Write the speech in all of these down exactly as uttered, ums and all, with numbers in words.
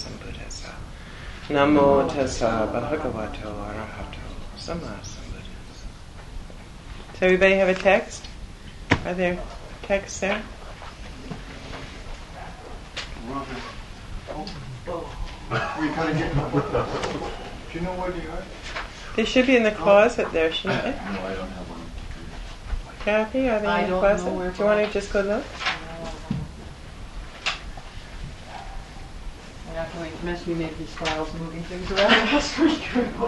sambuddhassa. Namo tassa bhagavato arahato samma sambuddhassa. Does everybody have a text? Are there texts there? We gotta get them. Do you know where they are? They should be in the closet there, shouldn't they? No, I don't have one. Kathy, are they I in the don't closet? know where Do you want to just go look? I have to wait. Must be make these files moving things around last week.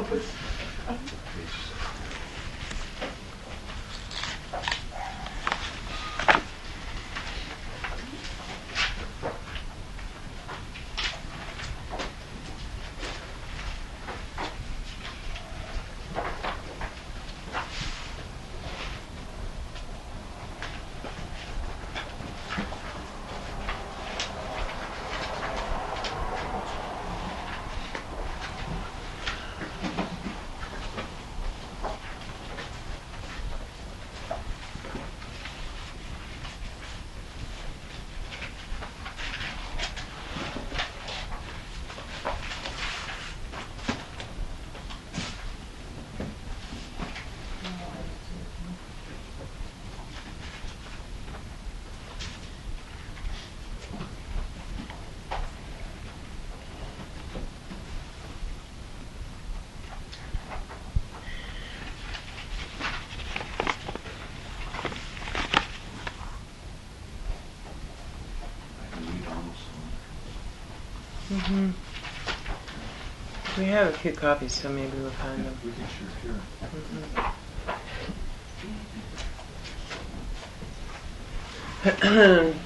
Mm-hmm. We have a few copies, so maybe we'll find them. We can share here. Mm-hmm.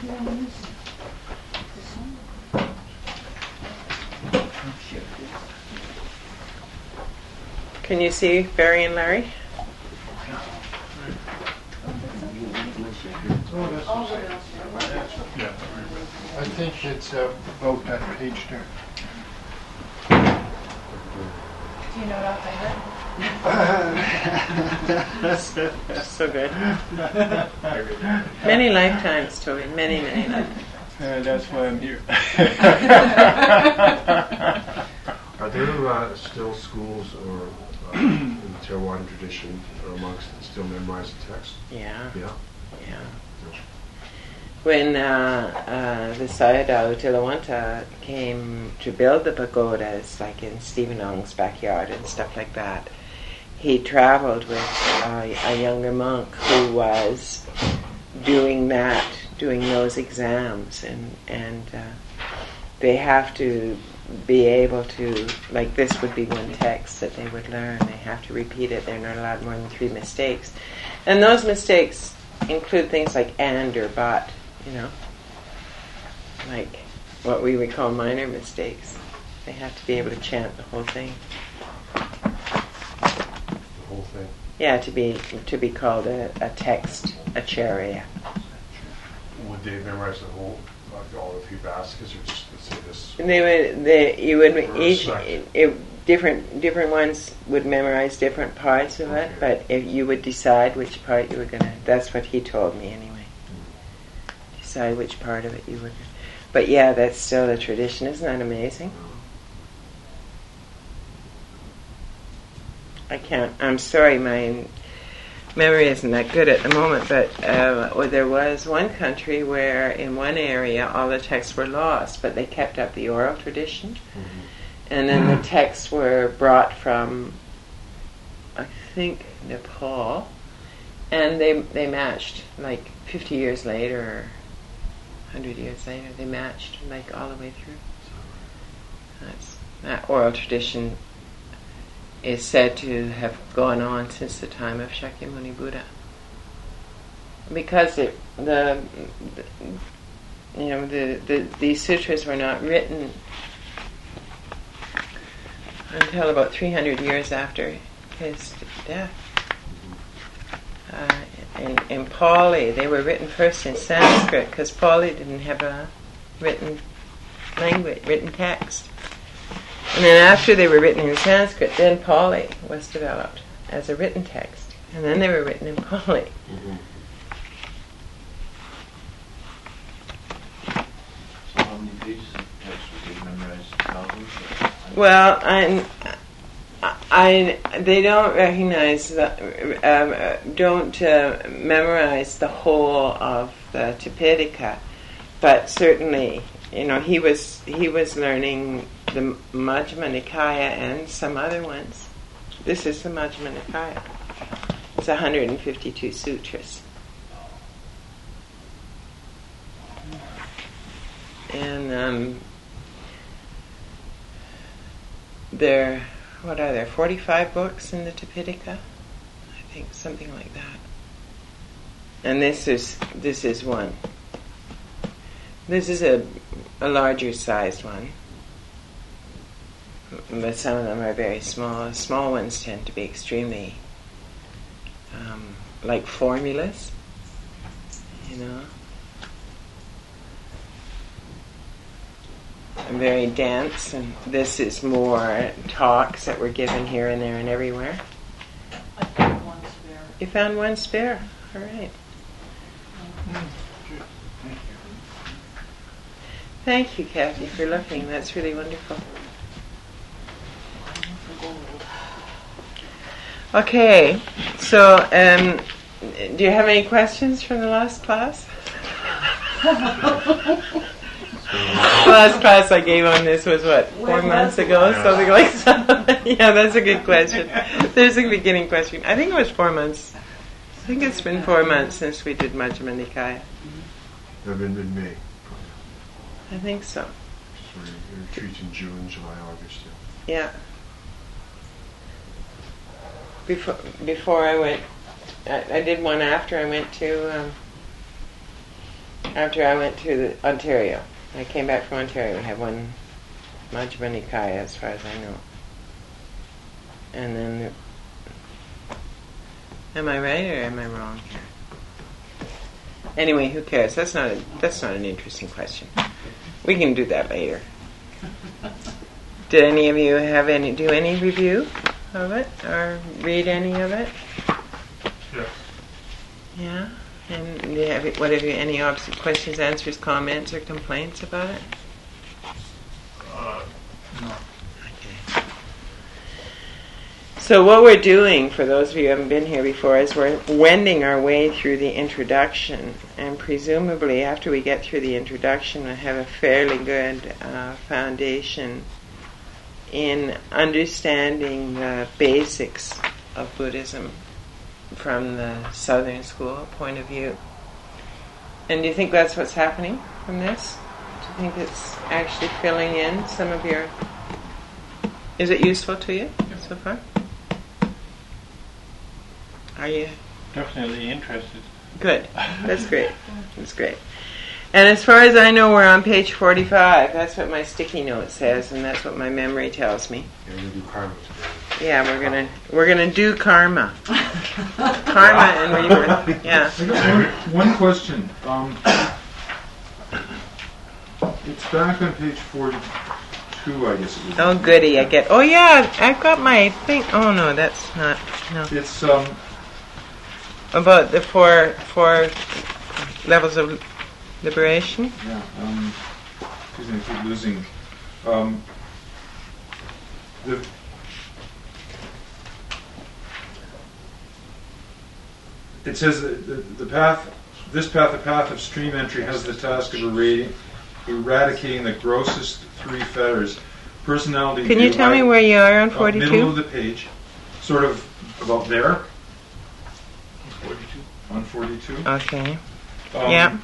Can you see Barry and Larry? Yeah. I think it's uh, about that page there. Do you know what I So good. Many lifetimes, Toby. Many, many lifetimes. Uh, that's why I'm here. Are there uh, still schools or uh, in the Theravada tradition or amongst that still memorize the text? Yeah. Yeah. Yeah. When uh, uh, the Sayadaw Tilawanta came to build the pagodas, like in Stephen Ong's backyard and stuff like that, he traveled with uh, a younger monk who was doing that, doing those exams, and and uh, they have to be able to, like this would be one text that they would learn. They have to repeat it. They're not allowed more than three mistakes, and those mistakes include things like and or but. You know, like what we would call minor mistakes. They have to be able to chant the whole thing. The whole thing? Yeah, to be to be called a, a text, a charya. Would they memorize the whole, like all the three baskets, or just let's say this? And they would, they you would Or each second. it, different different ones would memorize different parts of it, Okay. but if you would decide which part you were gonna. That's what he told me anyway. Decide which part of it you would. But yeah, that's still a tradition. Isn't that amazing? I can't. I'm sorry, my memory isn't that good at the moment. But uh, well, there was one country where, in one area, all the texts were lost, but they kept up the oral tradition, Mm-hmm. and then the texts were brought from, I think, Nepal, and they they matched like fifty years later. Or hundred years later, they matched like all the way through. That's, that oral tradition is said to have gone on since the time of Shakyamuni Buddha, because it, the, the you know the, the these sutras were not written until about three hundred years after his death. Uh, In, in Pali, they were written first in Sanskrit because Pali didn't have a written language, written text. And then after they were written in Sanskrit, then Pali was developed as a written text. And then they were written in Pali. Mm-hmm. So how many pages of text would they memorize Well, I, I, they don't recognize, the, um, don't uh, memorize the whole of the Tipitaka, but certainly, you know, he was he was learning the Majjhima Nikaya and some other ones. This is the Majjhima Nikaya. It's one hundred fifty-two sutras. And um, there, what are there, forty-five books in the Tipitaka? I think something like that. And this is this is one. This is a, a larger sized one. But some of them are very small. Small ones tend to be extremely um, like formulas, you know. And very dense, and this is more talks that were given here and there and everywhere. I found one spare. You found one spare. All right. Thank you, Kathy, for looking. That's really wonderful. Okay, so um, do you have any questions from the last class? The last class I gave on this was what, four months ago, something like that. Yeah, that's a good question. There's a beginning question. I think it was four months. I think it's been four months since we did Majjhima Nikaya. It's been in May. I think so. So your retreat in June, July, August. Yeah. Yeah. Before before I went, I, I did one after I went to um, after I went to the Ontario. I came back from Ontario. We had one Majjhima Nikaya, as far as I know. And then, am I right or am I wrong here? Anyway, who cares? That's not a, that's not an interesting question. We can do that later. Did any of you have any do any review of it or read any of it? Yes. Yeah. And do you have, what have you any obs- questions, answers, comments, or complaints about it? Uh, no. Okay. So what we're doing, for those of you who haven't been here before, is we're wending our way through the introduction, and presumably after we get through the introduction, we'll have a fairly good uh, foundation in understanding the basics of Buddhism from the Southern School point of view. And do you think that's what's happening from this? Do you think it's actually filling in some of your... Is it useful to you so far? Are you... Definitely interested. Good. That's great. That's great. And as far as I know, we're on page forty-five. That's what my sticky note says, and that's what my memory tells me. Yeah, we're going to do karma today. Yeah, we're gonna we're gonna do karma, karma and rebirth. Yeah. I got one, one question. Um, it's back on page forty-two, I guess it is. Oh goody, I get. Oh yeah, I've got my thing. Oh no, that's not. No. It's um. About the four four levels of liberation. Yeah. Um. Excuse me, I keep losing. Um. The. It says that the, the path, this path, the path of stream entry, has the task of eradicating, eradicating the grossest three fetters. Personality. Can you tell me where you are on forty-two? Uh, middle of the page, sort of about there. forty-two. On forty-two. Okay. Um, Yeah.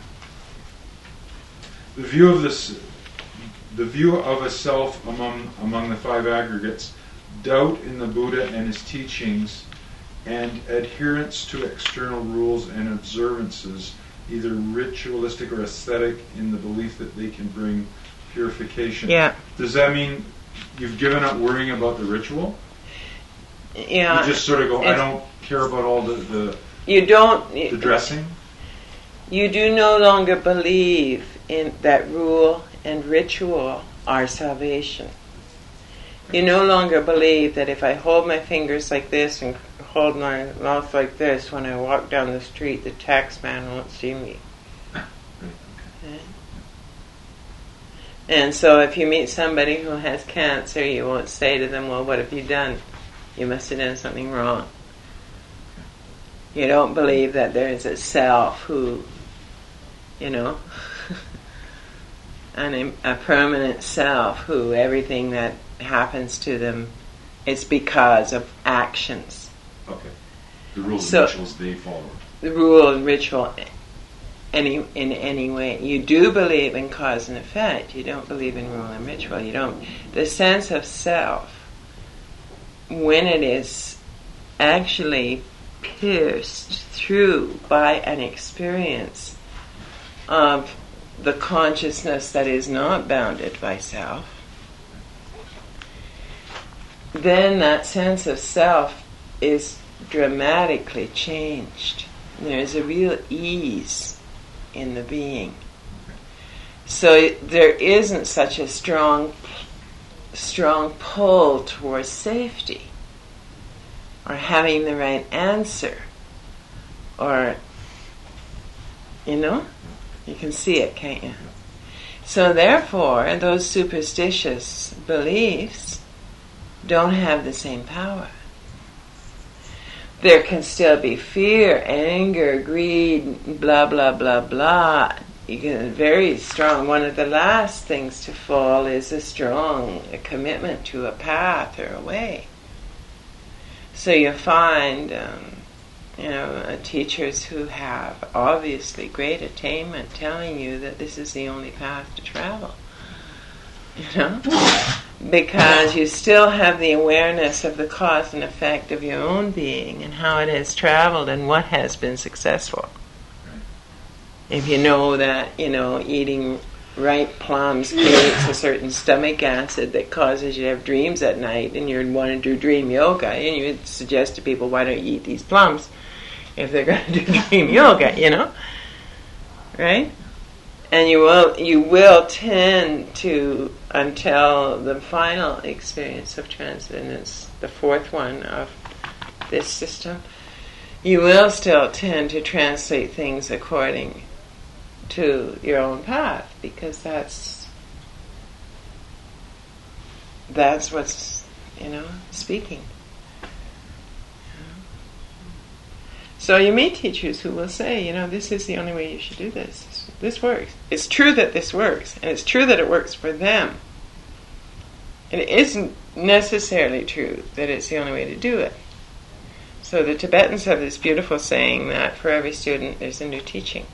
The view of this, the view of a self among among the five aggregates, doubt in the Buddha and his teachings, and adherence to external rules and observances, either ritualistic or aesthetic, in the belief that they can bring purification. Yeah. Does that mean you've given up worrying about the ritual? Yeah. You just sort of go, I don't care about all the the, You don't. the dressing? You do no longer believe in that rule and ritual are salvation. You no longer believe that if I hold my fingers like this and hold my mouth like this when I walk down the street, the tax man won't see me. Okay. And so if you meet somebody who has cancer, you won't say to them, well, what have you done? You must have done something wrong. You don't believe that there is a self who, you know, an, a permanent self who everything that happens to them is because of actions. Okay. The rules So- and rituals they follow. The rule and ritual any in any way. You do believe in cause and effect. You don't believe in rule and ritual. You don't. The sense of self, when it is actually pierced through by an experience of the consciousness that is not bounded by self, then that sense of self is dramatically changed. There's a real ease in the being. So it, there isn't such a strong, strong pull towards safety, or having the right answer, or, you know, you can see it, can't you? So therefore, those superstitious beliefs don't have the same power. There can still be fear, anger, greed, blah, blah, blah, blah. You get very strong. One of the last things to fall is a strong a commitment to a path or a way. So you find, um, you know, uh, teachers who have obviously great attainment telling you that this is the only path to travel. You know? Because you still have the awareness of the cause and effect of your own being and how it has traveled and what has been successful. If you know that, you know, eating ripe plums creates a certain stomach acid that causes you to have dreams at night, and you want to do dream yoga, and you would suggest to people, why don't you eat these plums if they're going to do dream yoga, you know? Right? And you will you will tend to, until the final experience of transcendence, the fourth one of this system, you will still tend to translate things according to your own path, because that's that's what's, you know, speaking. So you meet teachers who will say, you know, this is the only way you should do this. This works. It's true that this works, and it's true that it works for them. And it isn't necessarily true that it's the only way to do it. So the Tibetans have this beautiful saying that for every student there's a new teaching.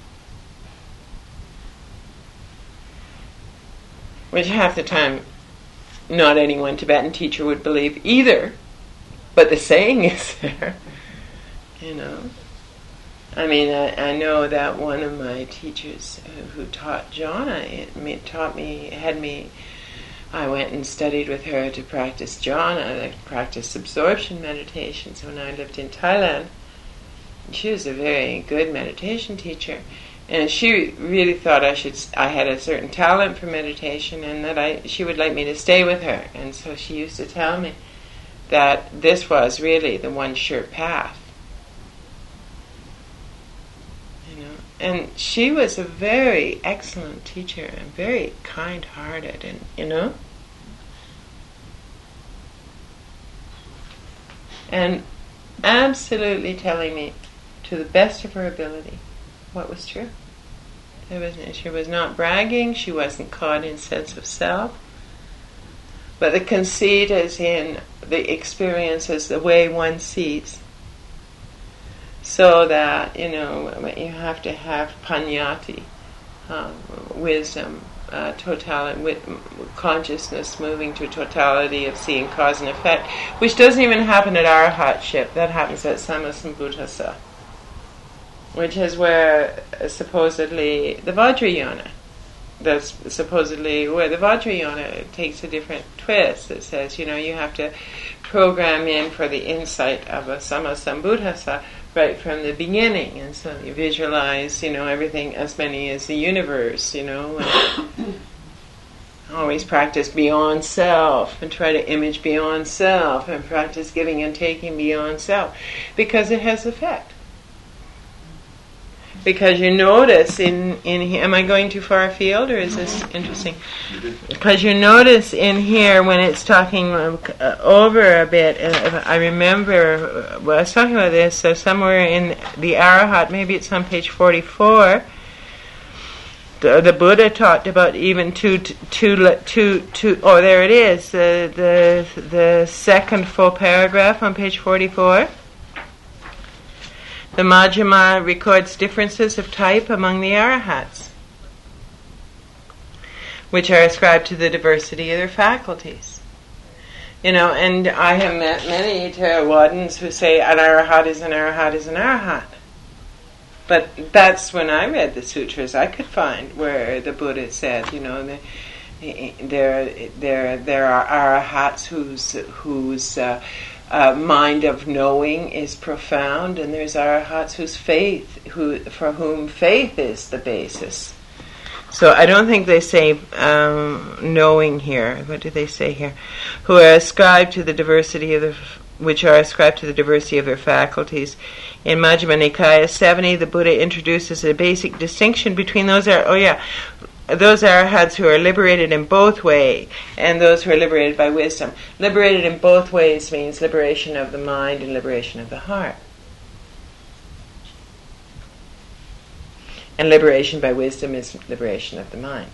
Which half the time not any one Tibetan teacher would believe either, but the saying is there, you know. I mean, I, I know that one of my teachers who taught jhana, it me, taught me, had me, I went and studied with her to practice jhana, like practice absorption meditations when I lived in Thailand. She was a very good meditation teacher, and she really thought I should, I had a certain talent for meditation, and that I, she would like me to stay with her. And so she used to tell me that this was really the one sure path. And she was a very excellent teacher and very kind-hearted, and, you know, and absolutely telling me to the best of her ability what was true. There was, she was not bragging, she wasn't caught in sense of self, but the conceit is in the experience as the way one sees. So that, you know, you have to have panyati, um, wisdom, uh, totality, wi- consciousness moving to totality of seeing cause and effect, which doesn't even happen at Arahatship. That happens at Sammasambuddhasa, which is where uh, supposedly the Vajrayana, that's supposedly where the Vajrayana takes a different twist. It says, you know, you have to program in for the insight of a Sammasambuddhasa right from the beginning, and so you visualize, you know, everything as many as the universe, you know, and always practice beyond self, and try to image beyond self, and practice giving and taking beyond self, because it has effect. Because you notice in, in here, am I going too far afield, or is this interesting? Because you notice in here when it's talking uh, over a bit, uh, I remember, uh, well, I was talking about this, so somewhere in the Arahat, maybe it's on page forty-four, the, the Buddha talked about even two, two, two, two, oh, there it is, the, the, the second full paragraph on page forty-four. The Majjhima records differences of type among the Arahats, which are ascribed to the diversity of their faculties. You know, and I have met many Theravadins who say an Arahat is an Arahat is an Arahat. But that's when I read the sutras I could find where the Buddha said, you know, the, there there there are Arahats whose whose uh, Uh, mind of knowing is profound, and there's arahats whose faith, who for whom faith is the basis. So I don't think they say um, knowing here. What do they say here? Who are ascribed to the diversity of the, which are ascribed to the diversity of their faculties. In Majjhima Nikaya seventy, the Buddha introduces a basic distinction between those. Are, oh yeah. Those arahats who are liberated in both ways, and those who are liberated by wisdom. Liberated in both ways means liberation of the mind and liberation of the heart. And liberation by wisdom is liberation of the mind.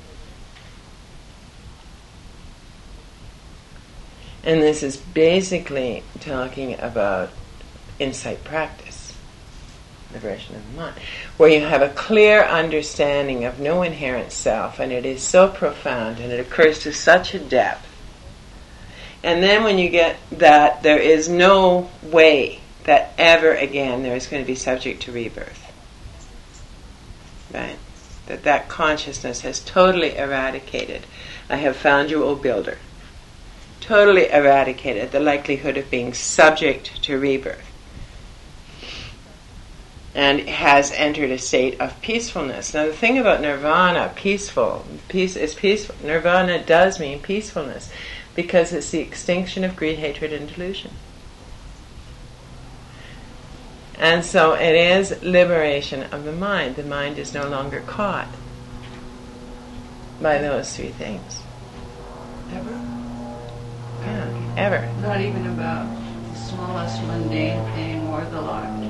And this is basically talking about insight practice. Liberation of the mind, where you have a clear understanding of no inherent self, and it is so profound and it occurs to such a depth. And then when you get that, there is no way that ever again there is going to be subject to rebirth. Right? That that consciousness has totally eradicated. I have found you, O builder. Totally eradicated the likelihood of being subject to rebirth. And has entered a state of peacefulness. Now the thing about nirvana, peaceful, peace is peaceful. Nirvana does mean peacefulness, because it's the extinction of greed, hatred, and delusion. And so it is liberation of the mind. The mind is no longer caught by those three things. Ever? Yeah, ever. Not even about the smallest mundane thing or the large.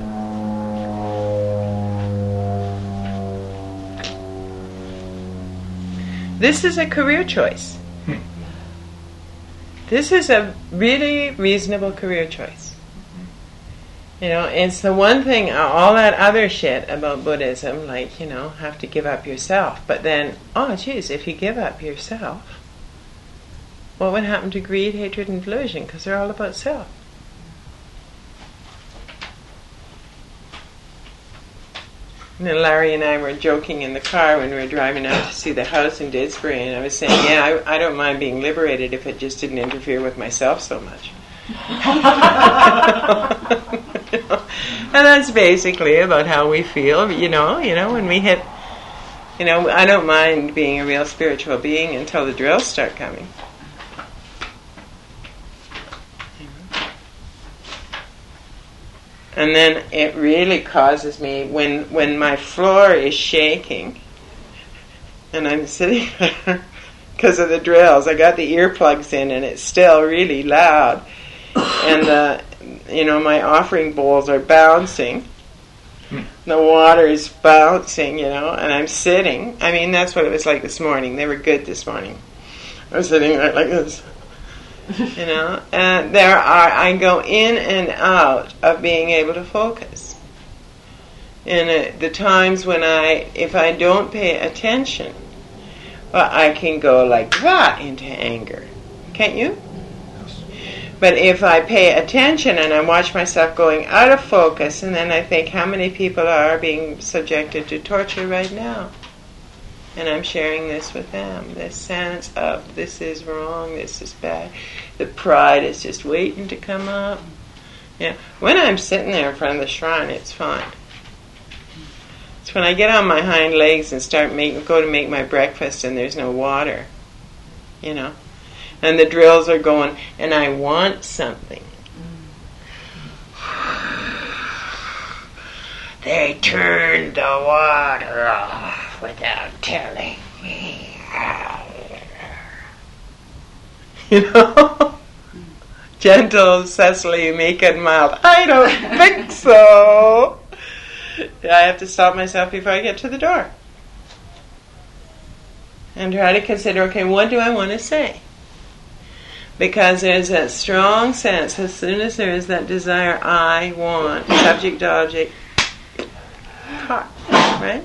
This is a career choice. Hmm. This is a really reasonable career choice. You know, it's the one thing, all that other shit about Buddhism, like, you know, have to give up yourself. But then, oh, geez, if you give up yourself, what would happen to greed, hatred, and delusion? Because they're all about self. And then Larry and I were joking in the car when we were driving out to see the house in Didsbury, and I was saying, yeah, I, I don't mind being liberated if it just didn't interfere with myself so much. You know? And that's basically about how we feel, you know, you know, when we hit, you know, I don't mind being a real spiritual being until the drills start coming. And then it really causes me, when when my floor is shaking, and I'm sitting there because of the drills, I got the earplugs in and it's still really loud, and uh, you know, my offering bowls are bouncing, the water is bouncing, you know, and I'm sitting. I mean, that's what it was like this morning. They were good this morning. I was sitting there like this. You know, and there are, I go in and out of being able to focus. And uh, the times when I, if I don't pay attention, well, I can go like that into anger. Can't you? But if I pay attention and I watch myself going out of focus, and then I think how many people are being subjected to torture right now? And I'm sharing this with them. This sense of this is wrong, this is bad. The pride is just waiting to come up. Yeah. When I'm sitting there in front of the shrine, it's fine. It's when I get on my hind legs and start make, go to make my breakfast and there's no water. You know? And the drills are going, and I want something. they turned the water off without telling me. You know? Gentle Cecily, meek and mild. I don't think so. I have to stop myself before I get to the door. And try to consider, okay, what do I want to say? Because there's that strong sense, as soon as there is that desire, I want, subject, object, heart, right?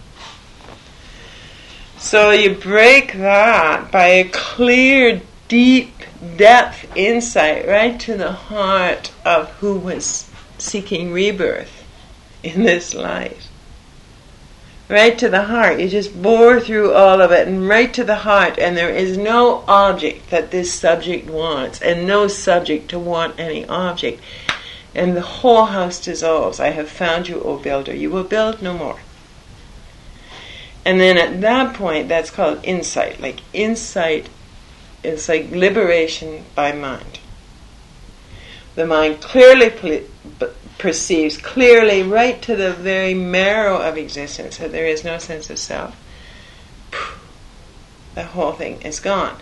So you break that by a clear, deep, depth insight right to the heart of who was seeking rebirth in this life. Right to the heart. You just bore through all of it and right to the heart, and there is no object that this subject wants and no subject to want any object. And the whole house dissolves. I have found you, O builder. You will build no more. And then at that point, that's called insight. Like insight is like liberation by mind. The mind clearly ple- perceives, clearly right to the very marrow of existence, that there is no sense of self. The whole thing is gone.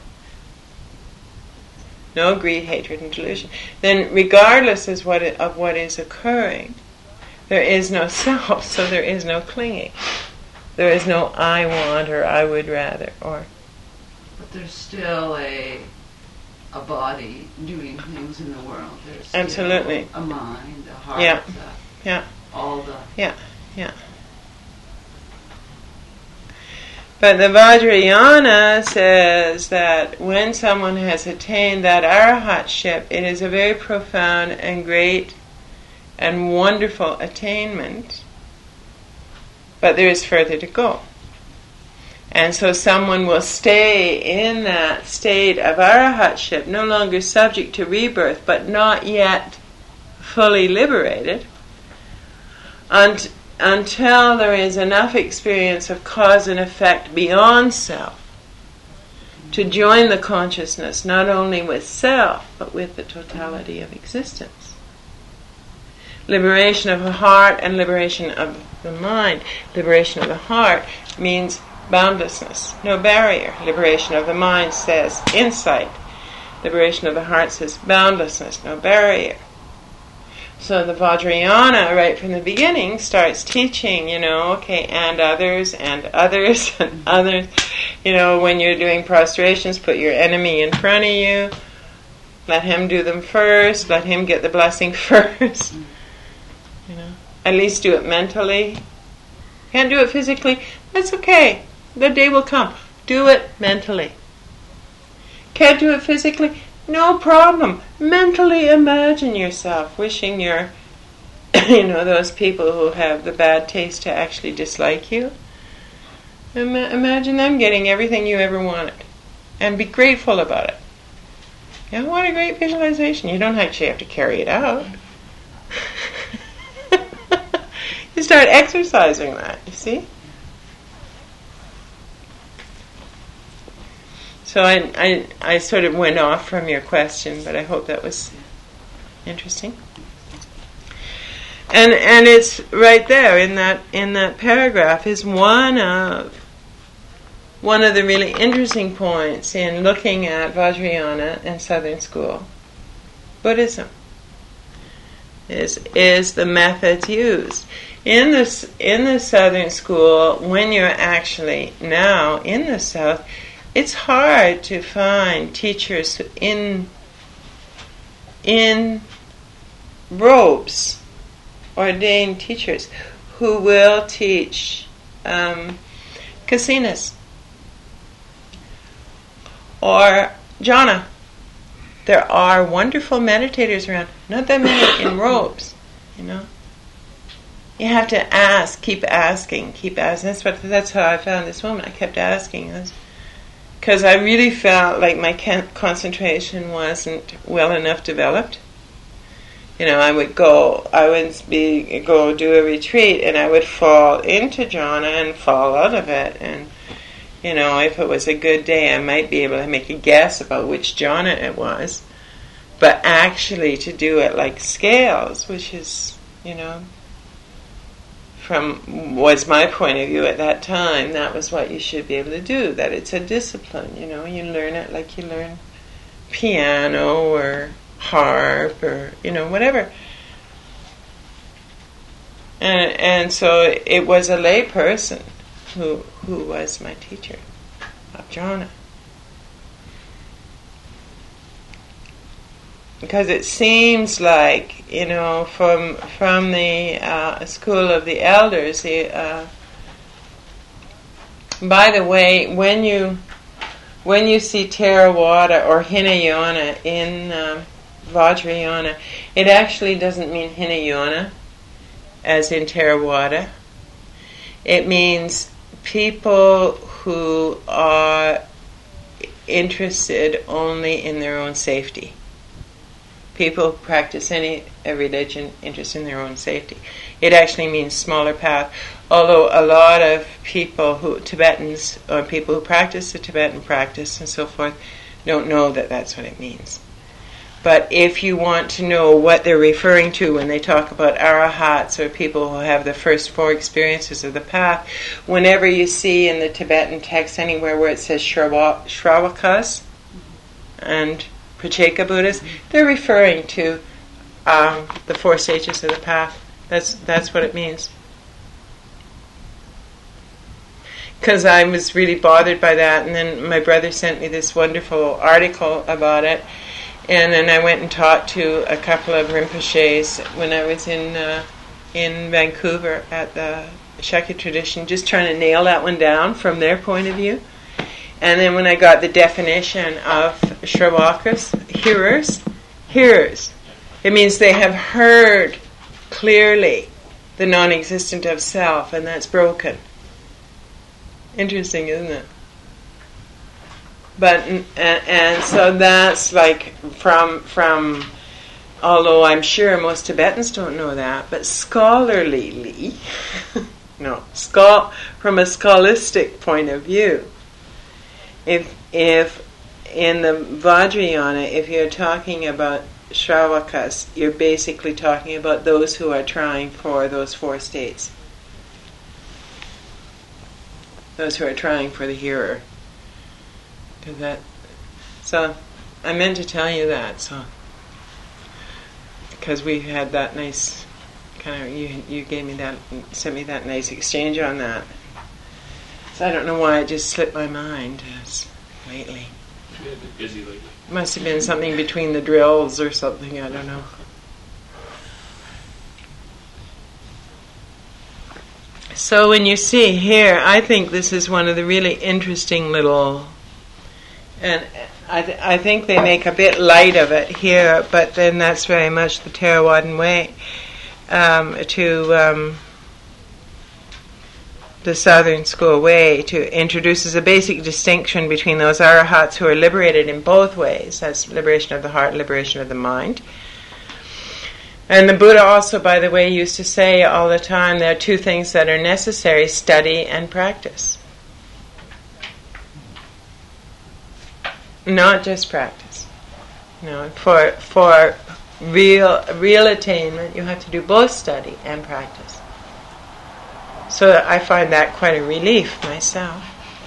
No greed, hatred, and delusion. Then regardless of what, it, of what is occurring, there is no self, so there is no clinging. There is no I want or I would rather or... But there's still a a body doing things in the world. There's still Absolutely. a mind, a heart, Yeah. a, Yeah. all the... Yeah, yeah. But the Vajrayana says that when someone has attained that arahatship, it is a very profound and great and wonderful attainment, but there is further to go. And so someone will stay in that state of arahatship, no longer subject to rebirth, but not yet fully liberated, unt- until there is enough experience of cause and effect beyond self to join the consciousness not only with self, but with the totality of existence. Liberation of the heart and liberation of the mind. Liberation of the heart means boundlessness, no barrier. Liberation of the mind says insight. Liberation of the heart says boundlessness, no barrier. So the Vajrayana, right from the beginning, starts teaching, you know, okay, and others, and others, and others. You know, when you're doing prostrations, put your enemy in front of you. Let him do them first. Let him get the blessing first. You know, at least do it mentally. Can't do it physically? That's okay. The day will come. Do it mentally. Can't do it physically? No problem. Mentally imagine yourself wishing you're, you know, those people who have the bad taste to actually dislike you. Ima- imagine them getting everything you ever wanted. And be grateful about it. Yeah, what a great visualization. You don't actually have to carry it out. You start exercising that, you see? So I, I I sort of went off from your question, but I hope that was interesting. And and it's right there in that in that paragraph is one of one of the really interesting points in looking at Vajrayana and Southern School Buddhism. Is is the methods used. In this in the Southern School, when you're actually now in the South, it's hard to find teachers in in robes, ordained teachers, who will teach um, Kasinas or jhana. There are wonderful meditators around, not that many in robes, you know. You have to ask, keep asking, keep asking. That's what. That's how I found this woman. I kept asking. Because I really felt like my can- concentration wasn't well enough developed. You know, I would go, I would be go do a retreat, and I would fall into jhana and fall out of it. And you know, if it was a good day, I might be able to make a guess about which jhana it was. But actually, to do it like scales, which is, you know, from was my point of view at that time, that was what you should be able to do. That it's a discipline, you know. You learn it like you learn piano or harp or you know whatever. And and so it was a lay person who who was my teacher, Jhana. Because it seems like, you know, from from the uh, school of the elders. The, uh, by the way, when you when you see Theravada or Hinayana in um, Vajrayana, it actually doesn't mean Hinayana, as in Theravada. It means people who are interested only in their own safety. People who practice any a religion interested in their own safety. It actually means smaller path, although a lot of people who, Tibetans, or people who practice the Tibetan practice and so forth, don't know that that's what it means. But if you want to know what they're referring to when they talk about arahats or people who have the first four experiences of the path, whenever you see in the Tibetan text anywhere where it says Shrawa, Shravakas and Pratyeka Buddhas, they're referring to um, the four stages of the path. That's that's what it means. Because I was really bothered by that, and then my brother sent me this wonderful article about it, and then I went and talked to a couple of Rinpoches when I was in uh, in Vancouver at the Shakya tradition, just trying to nail that one down from their point of view. And then when I got the definition of Shravakas, hearers, hearers, it means they have heard clearly the non-existent of self, and that's broken. Interesting, isn't it? But and, and so that's like from from. Although I'm sure most Tibetans don't know that, but scholarlyly, no, schol- from a scholastic point of view. If if in the Vajrayana, if you're talking about Shravakas, you're basically talking about those who are trying for those four states. Those who are trying for the hearer. 'Cause that, so I meant to tell you that, so because we had that nice kind of you you gave me that sent me that nice exchange on that. So I don't know why it just slipped my mind as lately. You've been busy lately. Must have been something between the drills or something, I don't know. So when you see here, I think this is one of the really interesting little, and I, th- I think they make a bit light of it here, but then that's very much the Theravadan way um, to... Um, the Southern School way to introduces a basic distinction between those arahats who are liberated in both ways, that's liberation of the heart, liberation of the mind. And the Buddha also, by the way, used to say all the time, there are two things that are necessary, study and practice. Not just practice. No, for for real real attainment, you have to do both study and practice. So I find that quite a relief myself.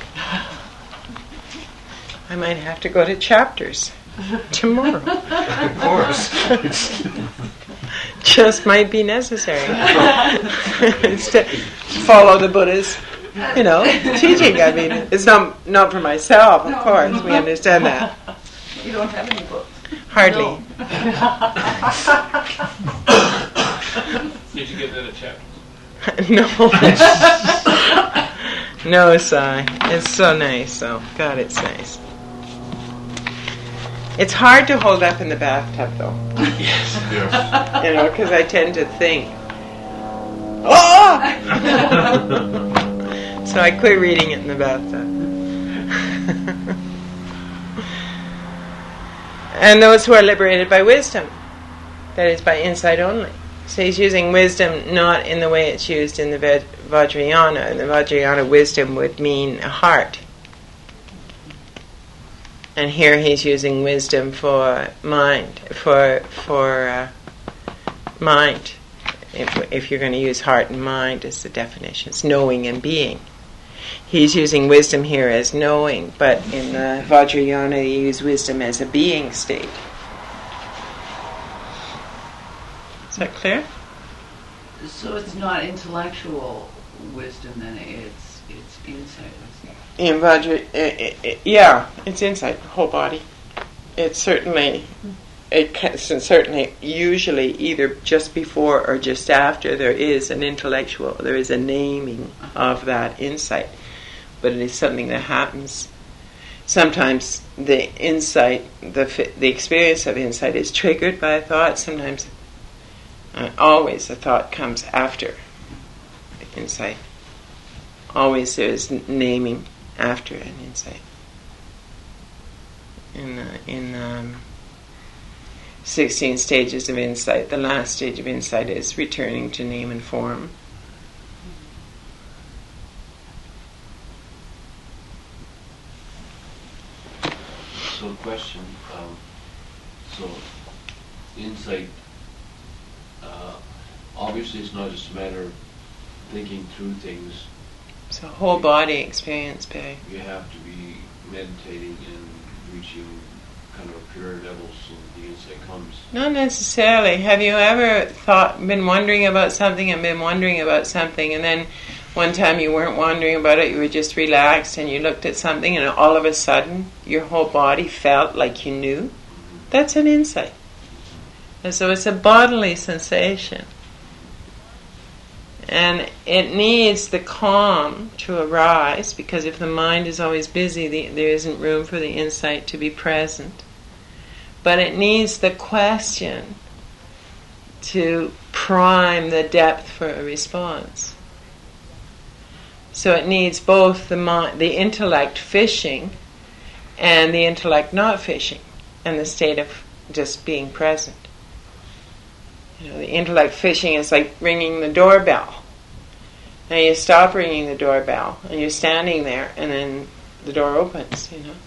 I might have to go to chapters tomorrow. Of course. Just might be necessary. To follow the Buddha's, you know, teaching. I mean, it's not not for myself, of No. course. We understand that. You don't have any books. Hardly. Did you get that at chapters? No. No, Sai. It's so nice, so God, it's nice. It's hard to hold up in the bathtub, though. Yes. Yes. You know, because I tend to think. Oh! So I quit reading it in the bathtub. And those who are liberated by wisdom, that is by insight only. So he's using wisdom not in the way it's used in the Vajrayana. In the Vajrayana, wisdom would mean a heart. And here he's using wisdom for mind, for for uh, mind, if, if you're going to use heart and mind as the definitions, knowing and being. He's using wisdom here as knowing, but in the Vajrayana they use wisdom as a being state. Is that clear? So it's not intellectual wisdom, then it's it's insight wisdom. In Vajra, uh, uh, yeah, it's insight, the whole body. It's certainly, it can, certainly, usually either just before or just after there is an intellectual, there is a naming of that insight, but it is something that happens. Sometimes the insight, the the experience of insight is triggered by a thought. Sometimes, uh, always a thought comes after the insight. Always there is naming after an insight. In uh, in um, sixteen stages of insight, the last stage of insight is returning to name and form. So, question. Um, so, insight. Uh, obviously, it's not just a matter of thinking through things. It's a whole body experience, Barry. You have to be meditating and reaching kind of a pure level so the insight comes. Not necessarily. Have you ever thought, been wondering about something and been wondering about something, and then one time you weren't wondering about it, you were just relaxed and you looked at something and all of a sudden your whole body felt like you knew? Mm-hmm. That's an insight. And so it's a bodily sensation. And it needs the calm to arise, because if the mind is always busy, the, there isn't room for the insight to be present. But it needs the question to prime the depth for a response. So it needs both the mind, the intellect fishing and the intellect not fishing, and the state of just being present. You know, the intellect fishing is like ringing the doorbell. Now you stop ringing the doorbell, and you're standing there, and then the door opens, you know.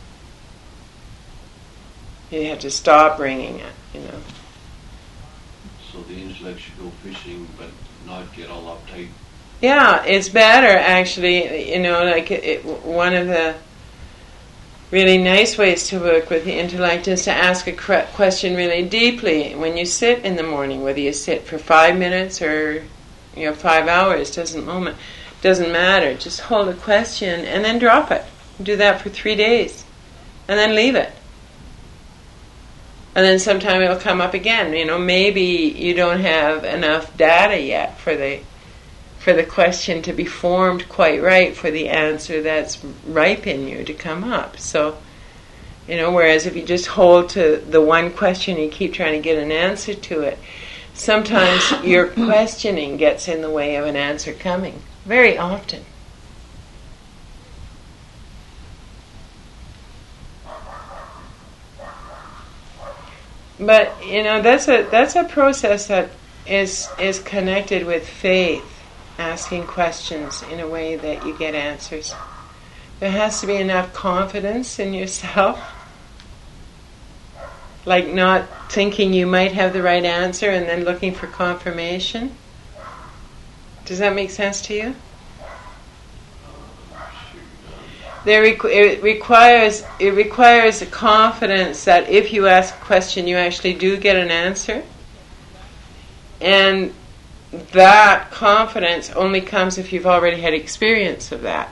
You have to stop ringing it, you know. So the intellect should go fishing, but not get all uptight. Yeah, it's better, actually, you know, like it, it, one of the really nice ways to work with the intellect is to ask a question really deeply. When you sit in the morning, whether you sit for five minutes or, you know, five hours, doesn't moment, doesn't matter. Just hold a question and then drop it. Do that for three days, and then leave it. And then sometime it'll come up again. You know, maybe you don't have enough data yet for the for the question to be formed quite right for the answer that's ripe in you to come up. So, you know, whereas if you just hold to the one question and you keep trying to get an answer to it, sometimes your questioning gets in the way of an answer coming. Very often. But, you know, that's a that's a process that is is connected with faith. Asking questions in a way that you get answers. There has to be enough confidence in yourself, like not thinking you might have the right answer and then looking for confirmation. Does that make sense to you? There requ- it requires it requires a confidence that if you ask a question, you actually do get an answer, and that confidence only comes if you've already had experience of that.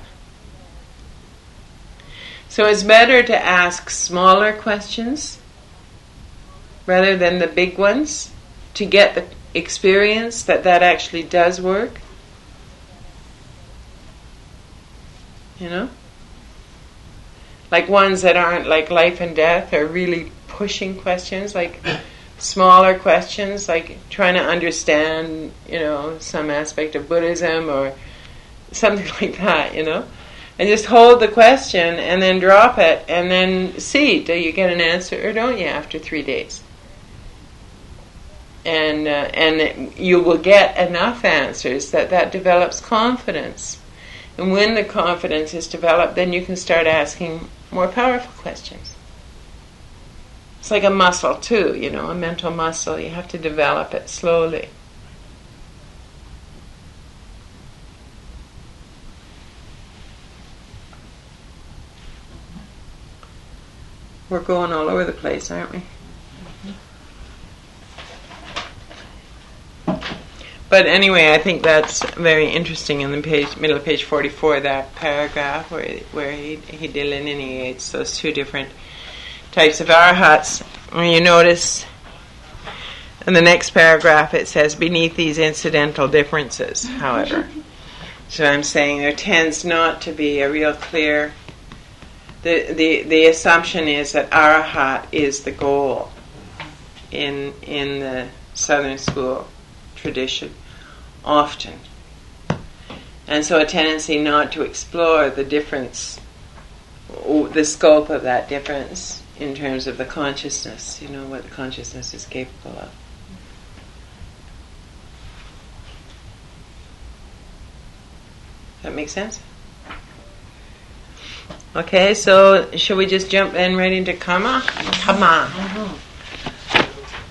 So it's better to ask smaller questions rather than the big ones to get the experience that that actually does work. You know? Like ones that aren't like life and death are really pushing questions, like smaller questions, like trying to understand, you know, some aspect of Buddhism or something like that, you know. And just hold the question and then drop it and then see, do you get an answer or don't you after three days? And uh, and it, you will get enough answers that that develops confidence. And when the confidence is developed, then you can start asking more powerful questions. It's like a muscle too, you know, a mental muscle. You have to develop it slowly. We're going all over the place, aren't we? But anyway, I think that's very interesting in the page, middle of page forty-four, that paragraph where where he, he delineates those two different types of arhats. When you notice in the next paragraph it says, beneath these incidental differences, however. So I'm saying there tends not to be a real clear... The, the, the assumption is that arahat is the goal in in the Southern School tradition, often. And so a tendency not to explore the difference, the scope of that difference in terms of the consciousness, you know, what the consciousness is capable of. Does that make sense? Okay, so shall we just jump in right into karma? Karma. Mm-hmm.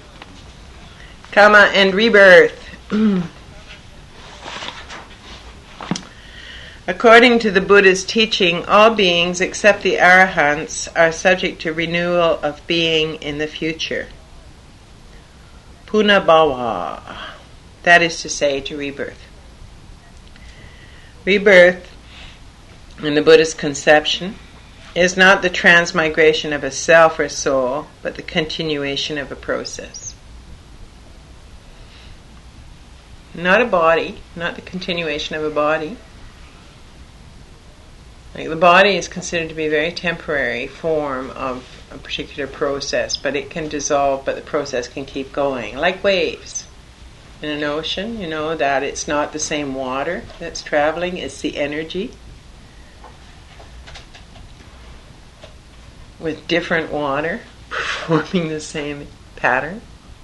Karma and rebirth. According to the Buddha's teaching, all beings except the arahants are subject to renewal of being in the future. Punabhava. That is to say, to rebirth. Rebirth, in the Buddhist conception, is not the transmigration of a self or soul, but the continuation of a process. Not a body, not the continuation of a body. Like the body is considered to be a very temporary form of a particular process, but it can dissolve, but the process can keep going, like waves in an ocean. You know that it's not the same water that's traveling, it's the energy with different water performing the same pattern.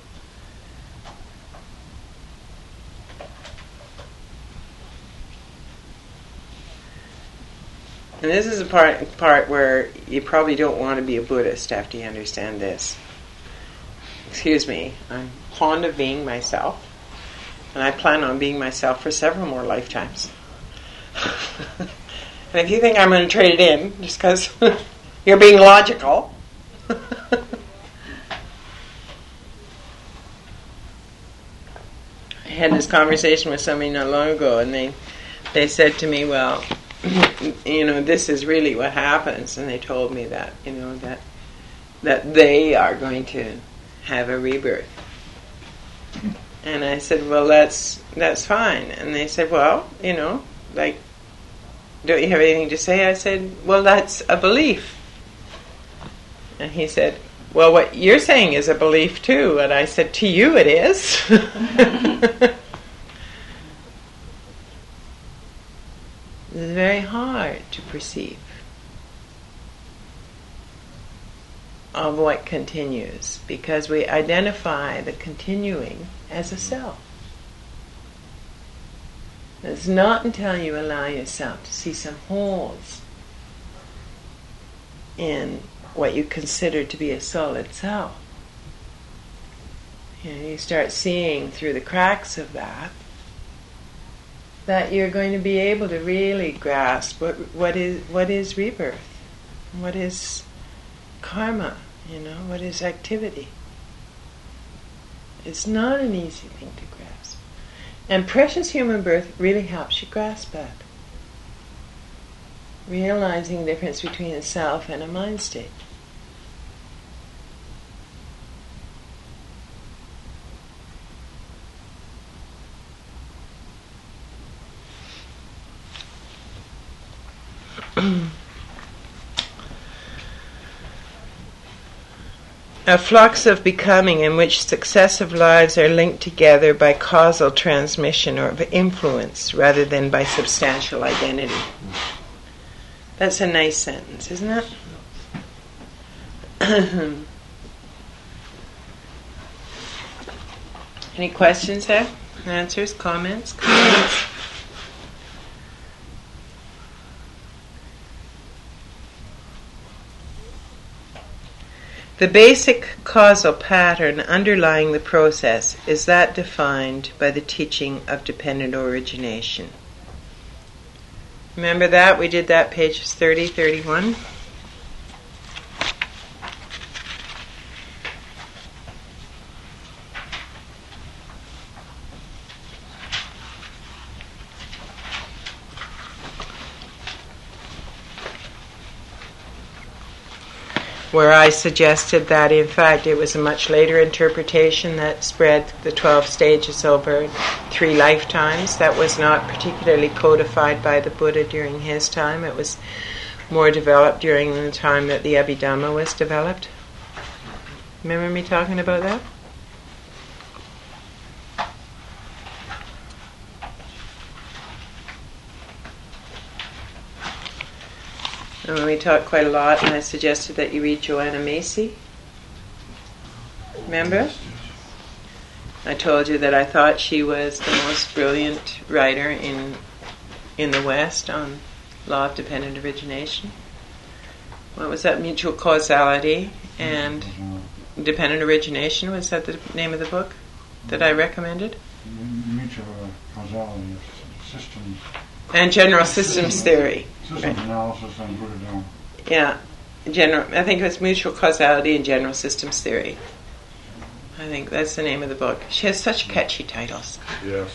And this is a part part where you probably don't want to be a Buddhist after you understand this. Excuse me, I'm fond of being myself, and I plan on being myself for several more lifetimes. And if you think I'm going to trade it in just because you're being logical, I had this conversation with somebody not long ago, and they they said to me, well, you know, this is really what happens, and they told me that, you know, that that they are going to have a rebirth. And I said, well, that's that's fine. And they said, well, you know, like, don't you have anything to say? I said, well, that's a belief. And he said, well, what you're saying is a belief too. And I said, to you it is. It's very hard to perceive of what continues, because we identify the continuing as a self. It's not until you allow yourself to see some holes in what you consider to be a solid self. You know, you start seeing through the cracks of that, that you're going to be able to really grasp what what is what is rebirth, what is karma, you know, what is activity. It's not an easy thing to grasp. And precious human birth really helps you grasp that. Realizing the difference between a self and a mind state. A flux of becoming in which successive lives are linked together by causal transmission or of influence rather than by substantial identity. That's a nice sentence, isn't it? Any questions there? Answers? Comments? Comments? The basic causal pattern underlying the process is that defined by the teaching of dependent origination. Remember that? We did that pages thirty, thirty-one. where I suggested that in fact it was a much later interpretation that spread the twelve stages over three lifetimes. That was not particularly codified by the Buddha during his time. It was more developed during the time that the Abhidhamma was developed. Remember me talking about that? And when we talked quite a lot, and I suggested that you read Joanna Macy. Remember? I told you that I thought she was the most brilliant writer in in the West on law of dependent origination. What was that? Mutual causality and dependent origination. Was that the name of the book that I recommended? Mutual causality of systems. And general systems theory. Systems right. analysis and Buddhism. Yeah, general. I think it was mutual causality and general systems theory. I think that's the name of the book. She has such catchy titles. Yes.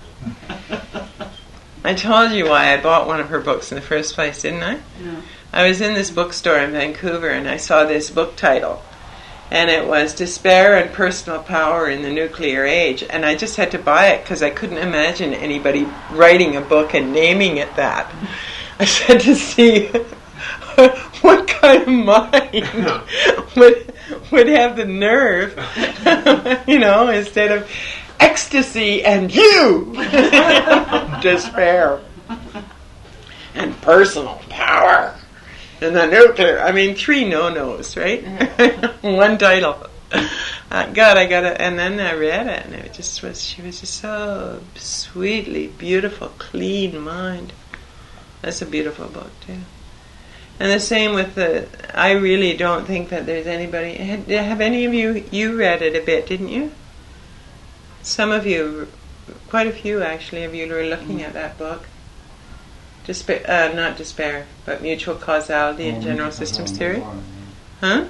I told you why I bought one of her books in the first place, didn't I? No. I was in this bookstore in Vancouver and I saw this book title. And it was Despair and Personal Power in the Nuclear Age. And I just had to buy it because I couldn't imagine anybody writing a book and naming it that. I said to see what kind of mind would, would have the nerve, you know, instead of ecstasy and you, despair and personal power. And the nuclear, I mean, three no-nos, right? One title. Uh, God, I got it. And then I read it, and it just was, she was just so sweetly beautiful, clean mind. That's a beautiful book, too. And the same with the, I really don't think that there's anybody, have, have any of you, you read it a bit, didn't you? Some of you, quite a few actually of you were looking at that book. Despair, uh, not despair, but mutual causality and general systems theory. Huh?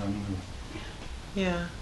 Yeah.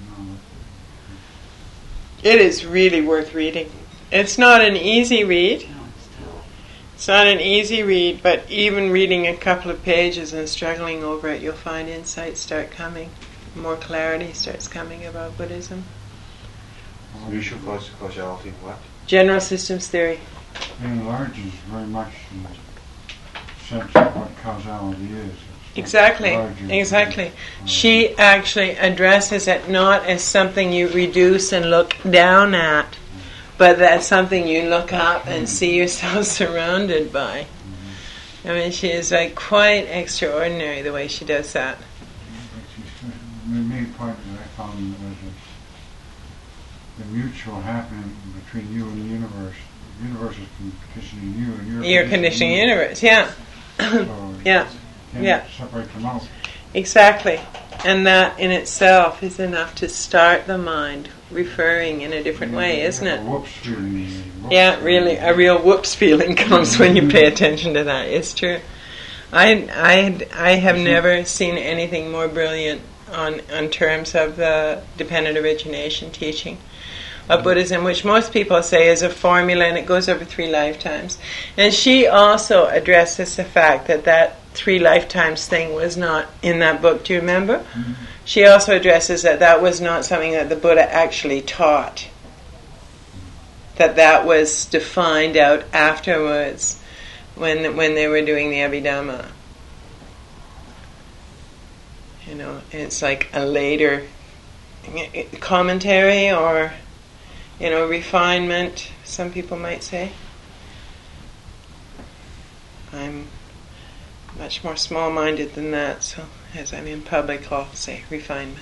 It is really worth reading. It's not an easy read. It's not an easy read, but even reading a couple of pages and struggling over it, you'll find insights start coming. More clarity starts coming about Buddhism. Mutual causality, what? General systems theory. Enlarges very much the sense of what causality is. It's Exactly, larger. exactly. She actually addresses it not as something you reduce and look down at, but that's something you look up and see yourself surrounded by. I mean, she is like quite extraordinary the way she does that. The main point that I found was the mutual happening between you and the universe. The universe is conditioning you, and you're, You're conditioning the universe, yeah. So Yeah, can't yeah. separate them out. Exactly. And that in itself is enough to start the mind referring in a different way, isn't A it? whoops feeling. Whoops Yeah, really, a real whoops feeling comes when you pay attention to that. It's true. I, I, I have never seen anything more brilliant on, on terms of the dependent origination teaching of Buddhism, which most people say is a formula and it goes over three lifetimes. And she also addresses the fact that that three lifetimes thing was not in that book. Do you remember? Mm-hmm. She also addresses that that was not something that the Buddha actually taught. That that was defined out afterwards when when they were doing the Abhidhamma. You know, it's like a later commentary or, you know, refinement, some people might say. I'm much more small-minded than that, so as I'm in public, I'll say refinement.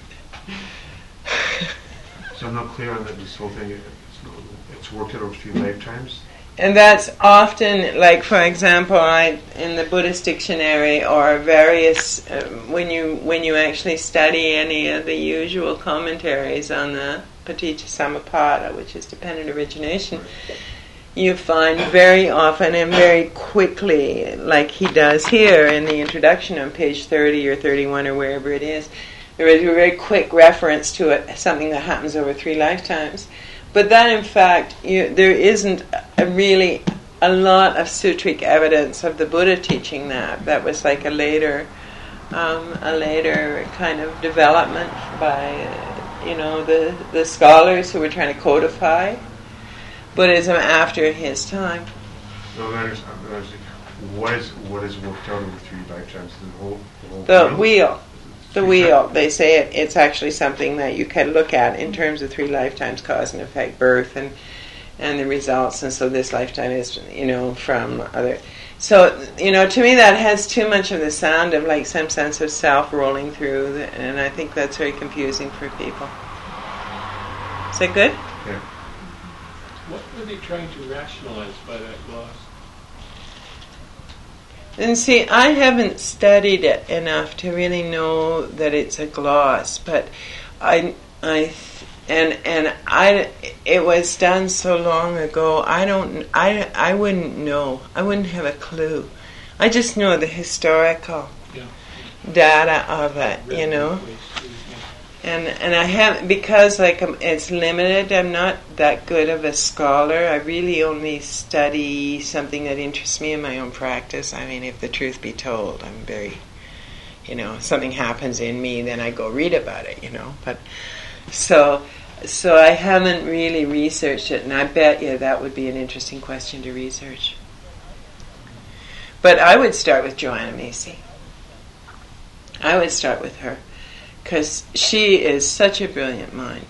So I'm not clear on that, this whole thing. It's, not, it's worked out over three lifetimes? And that's often, like, for example, I in the Buddhist dictionary or various, uh, when you when you actually study any of the usual commentaries on the Paticca-Samuppada, which is dependent origination, you find very often and very quickly, like he does here in the introduction on page thirty or thirty-one or wherever it is, there is a very quick reference to it, something that happens over three lifetimes. But that, in fact, you, there isn't a really a lot of sutric evidence of the Buddha teaching that. That was like a later um, a later kind of development by, uh, you know, the, the scholars who were trying to codify Buddhism after his time. No, I understand. I understand. What is what is worked out over three lifetimes? The whole the whole The field? wheel. The Three wheel. times. They say it, it's actually something that you can look at in terms of three lifetimes, cause and effect, birth, and and the results. And so this lifetime is, you know, from other. So, you know, to me that has too much of the sound of like some sense of self rolling through, the, and I think that's very confusing for people. Is that good? Yeah. What were they trying to rationalize by that gloss? And see, I haven't studied it enough to really know that it's a gloss, but I, I, and and I, it was done so long ago. I don't, I, I wouldn't know. I wouldn't have a clue. I just know the historical Yeah. data of it, you know. And and I haven't, because like um, it's limited. I'm not that good of a scholar. I really only study something that interests me in my own practice. I mean, if the truth be told, I'm very, you know, something happens in me, then I go read about it, you know. But so so I haven't really researched it, and I bet you that would be an interesting question to research. But I would start with Joanna Macy. I would start with her. Because she is such a brilliant mind.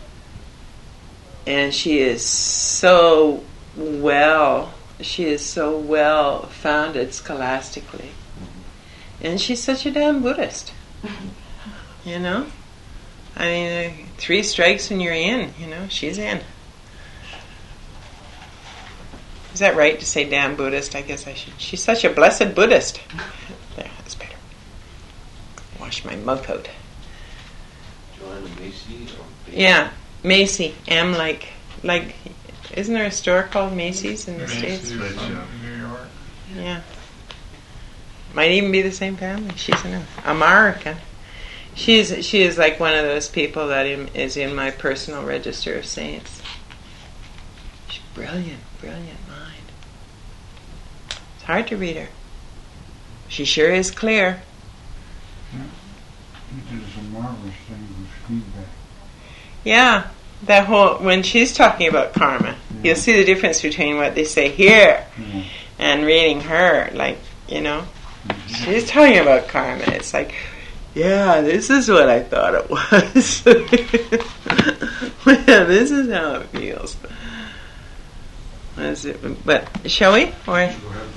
And she is so well, she is so well founded scholastically. And she's such a damn Buddhist. You know? I mean, uh, three strikes and you're in, you know, she's in. Is that right to say damn Buddhist? I guess I should. She's such a blessed Buddhist. There, that's better. Wash my mouth out. Joanna Macy or Macy? Yeah, Macy. M like, like, isn't there a store called Macy's in the States? Macy's in New York. Yeah. Might even be the same family. She's an American. She's she is like one of those people that in, is in my personal register of saints. She's brilliant, brilliant mind. It's hard to read her. She sure is clear. Yeah. He did some marvelous things with feedback. Yeah, that whole, when she's talking about karma, Yeah. you'll see the difference between what they say here Yeah. and reading her. Like, you know, Mhm. she's talking about karma. It's like, yeah, this is what I thought it was. Yeah, this is how it feels. What is it? But shall we? Or Go ahead.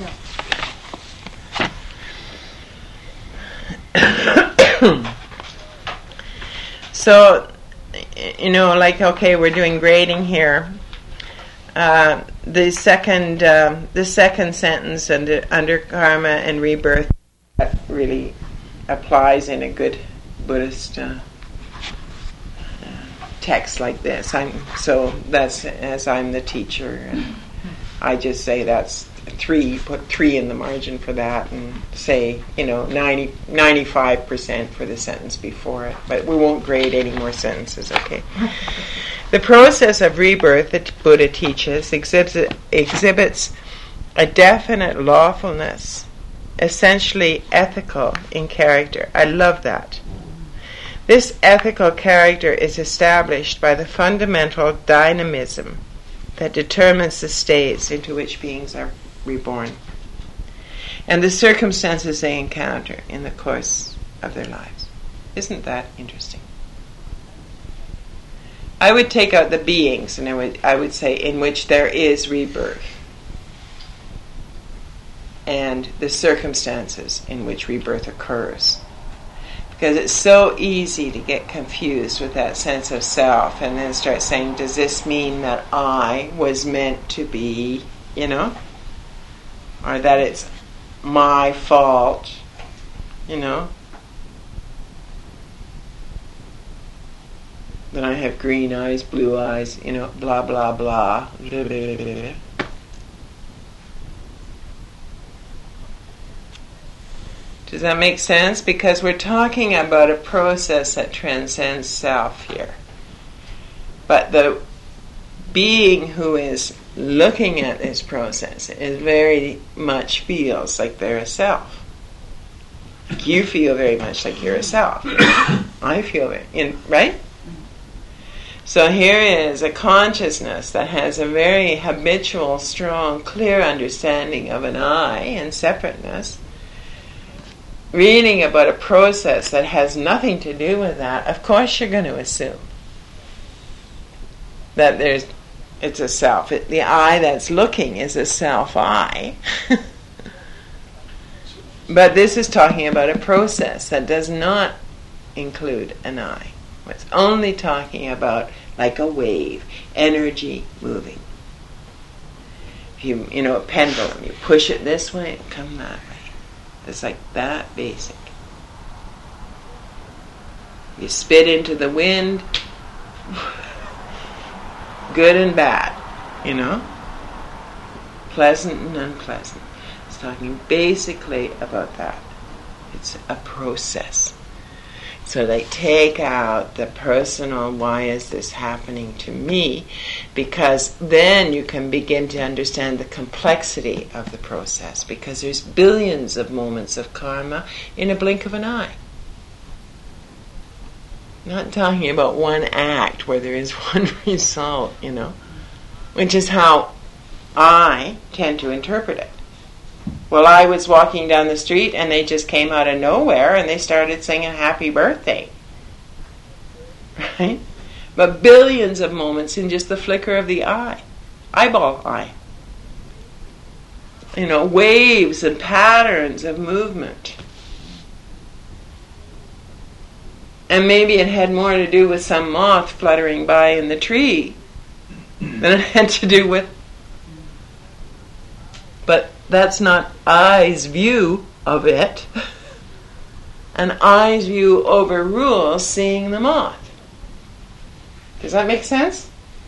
so, you know, like, okay, we're doing grading here. Uh, the second, um, the second sentence under, under karma and rebirth, that really applies in a good Buddhist uh, uh, text like this. I'm so that's as I'm the teacher, and I just say that's three. Put three in the margin for that, and say, you know, ninety, ninety-five percent for the sentence before it. But we won't grade any more sentences. Okay. The process of rebirth that Buddha teaches exhibits, exhibits a definite lawfulness, essentially ethical in character. I love that. This ethical character is established by the fundamental dynamism that determines the states into which beings are reborn and the circumstances they encounter in the course of their lives. Isn't that interesting? I would take out the beings, and I would I would say in which there is rebirth, and the circumstances in which rebirth occurs. Because it's so easy to get confused with that sense of self and then start saying, does this mean that I was meant to be, you know? Or that it's my fault, you know? That I have green eyes, blue eyes, you know, blah, blah, blah. blah, blah, blah, blah. Does that make sense? Because we're talking about a process that transcends self here. But the being who is looking at this process is very much feels like they're a self. You feel very much like you're a self. I feel it, in, right? So here is a consciousness that has a very habitual, strong, clear understanding of an I and separateness, reading about a process that has nothing to do with that. Of course you're going to assume that there's it's a self. It, the I that's looking is a self-I. But this is talking about a process that does not include an I. It's only talking about like a wave, energy moving. If you, you know, a pendulum, you push it this way and come that way. It's like that basic. You spit into the wind, good and bad, you know, pleasant and unpleasant. It's talking basically about that. It's a process. So they take out the personal, why is this happening to me? Because then you can begin to understand the complexity of the process, because there's billions of moments of karma in a blink of an eye. Not talking about one act where there is one result, you know, which is how I tend to interpret it. Well, I was walking down the street and they just came out of nowhere and they started singing happy birthday. Right? But billions of moments in just the flicker of the eye. Eyeball eye. You know, waves and patterns of movement. And maybe it had more to do with some moth fluttering by in the tree than it had to do with... But that's not I's view of it. An I's view overrules seeing the moth. Does that make sense?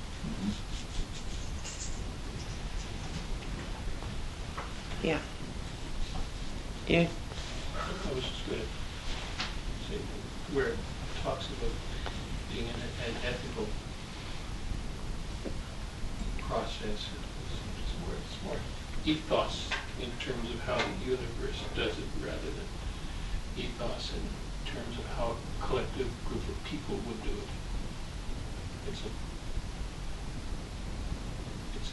Yeah. You? I was just going to say where it talks about being an, an ethical process, it's more, it's more ethos in terms of how the universe does it rather than ethos in terms of how a collective group of people would do it. It's a it's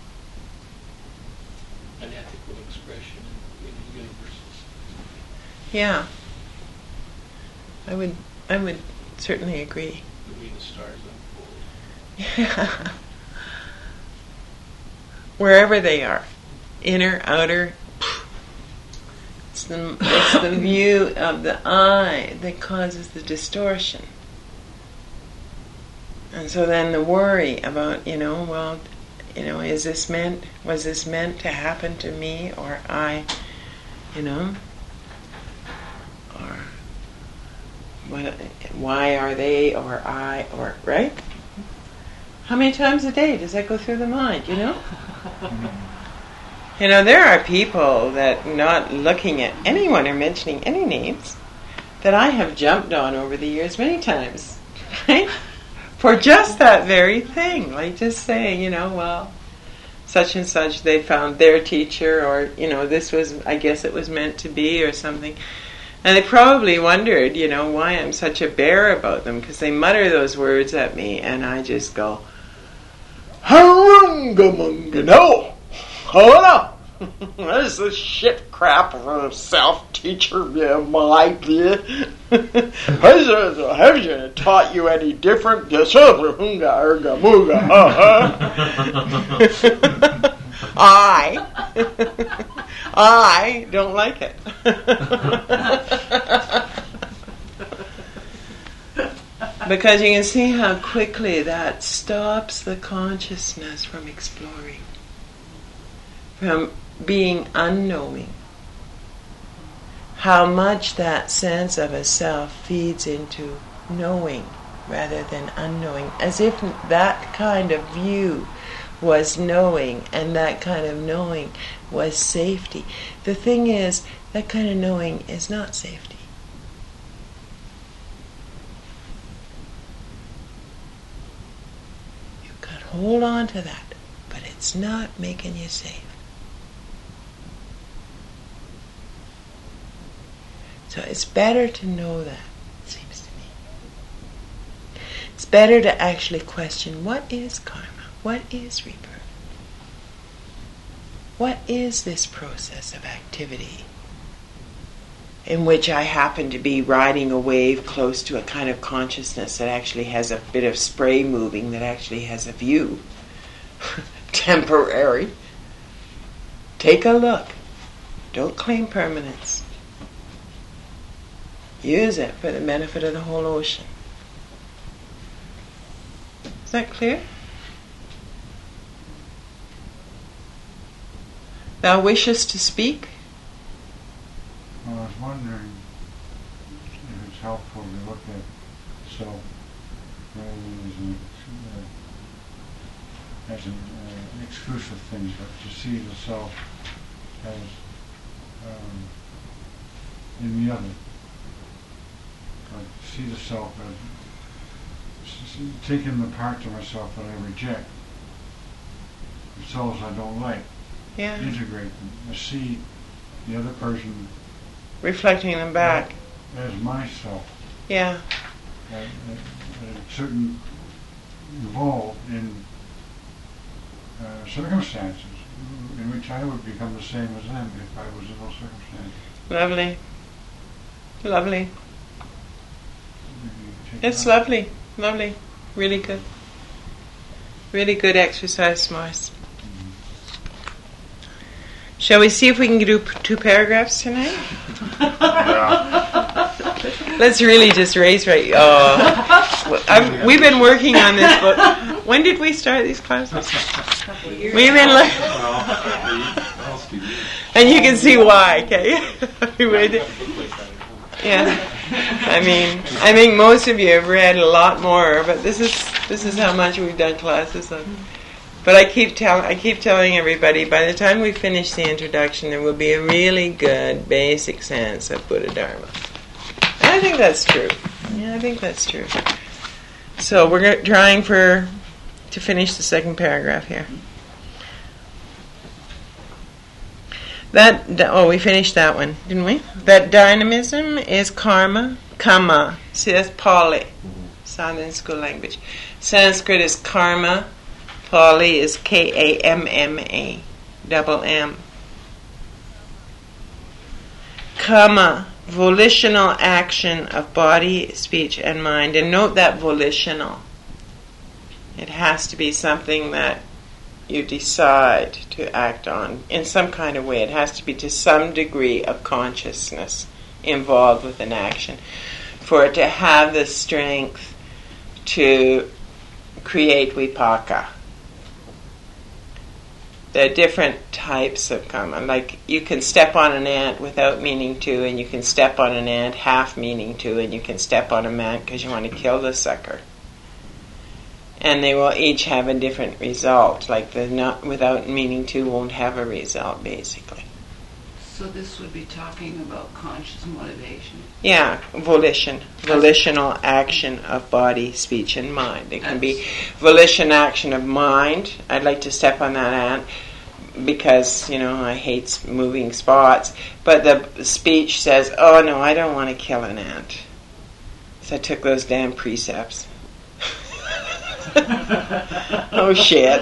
a an ethical expression in, in the universe. Yeah. I would I would certainly agree. The way the stars unfold. Yeah. Wherever they are. Inner, outer. It's the, it's the view of the I that causes the distortion. And so then the worry about, you know, well, you know, is this meant, was this meant to happen to me or I, you know? Or what, why are they or I or, right? How many times a day does that go through the mind, you know? You know, there are people that, not looking at anyone or mentioning any names, that I have jumped on over the years many times, right? For just that very thing, like just saying, you know, well, such and such, they found their teacher, or, you know, this was, I guess it was meant to be, or something. And they probably wondered, you know, why I'm such a bear about them, because they mutter those words at me, and I just go, Harungamunga, no! Hold up! This is shit crap of a self-teacher, yeah, my idea. Have you taught you any different? I, I don't like it. Because you can see how quickly that stops the consciousness from exploring, from being unknowing. How much that sense of a self feeds into knowing rather than unknowing, as if that kind of view was knowing and that kind of knowing was safety. The thing is, that kind of knowing is not safety. You've got to hold on to that, but it's not making you safe. So it's better to know that, it seems to me. It's better to actually question, what is karma? What is rebirth? What is this process of activity in which I happen to be riding a wave close to a kind of consciousness that actually has a bit of spray moving, that actually has a view? Temporary. Take a look. Don't claim permanence. Use it for the benefit of the whole ocean. Is that clear? Thou wishest to speak? Well, I was wondering if it's helpful to look at self rather than as an, uh, as an uh, exclusive thing, but to see the self as um, in the other. Like see the self as see, taking the parts of myself that I reject, the selves I don't like, Yeah. integrate them. I see the other person Reflecting them back. as myself. Yeah. Uh, uh, uh, certain involved in uh, circumstances in which I would become the same as them if I was in those circumstances. Lovely. Lovely. Take It's it out. lovely. Lovely. Really good. Really good exercise, Mars. Shall we see if we can do p- two paragraphs tonight? Let's really just race right. Oh, I'm, we've been working on this book. When did we start these classes? We've been like, and you can see why. Okay, we would. Yeah, I mean, I think most of you have read a lot more, but this is this is how much we've done classes on. But I keep telling I keep telling everybody, by the time we finish the introduction, there will be a really good basic sense of Buddha Dharma. And I think that's true. Yeah, I think that's true. So we're trying for to finish the second paragraph here. That oh, we finished that one, didn't we? That dynamism is karma, kamma. See, that's Pali, Southern School language. Sanskrit is karma. Pali is K A M M A, double M. Kamma, volitional action of body, speech, and mind. And note that volitional. It has to be something that you decide to act on in some kind of way. It has to be to some degree of consciousness involved with an action for it to have the strength to create vipaka. There are different types of karma. Like you can step on an ant without meaning to, and you can step on an ant half meaning to, and you can step on a ant because you want to kill the sucker. And they will each have a different result. Like the not without meaning to won't have a result, basically. So this would be talking about conscious motivation. Yeah, volition, volitional action of body, speech, and mind. It can be volition action of mind. I'd like to step on that ant because, you know, I hate moving spots. But the speech says, oh no, I don't want to kill an ant. So I took those damn precepts. Oh shit.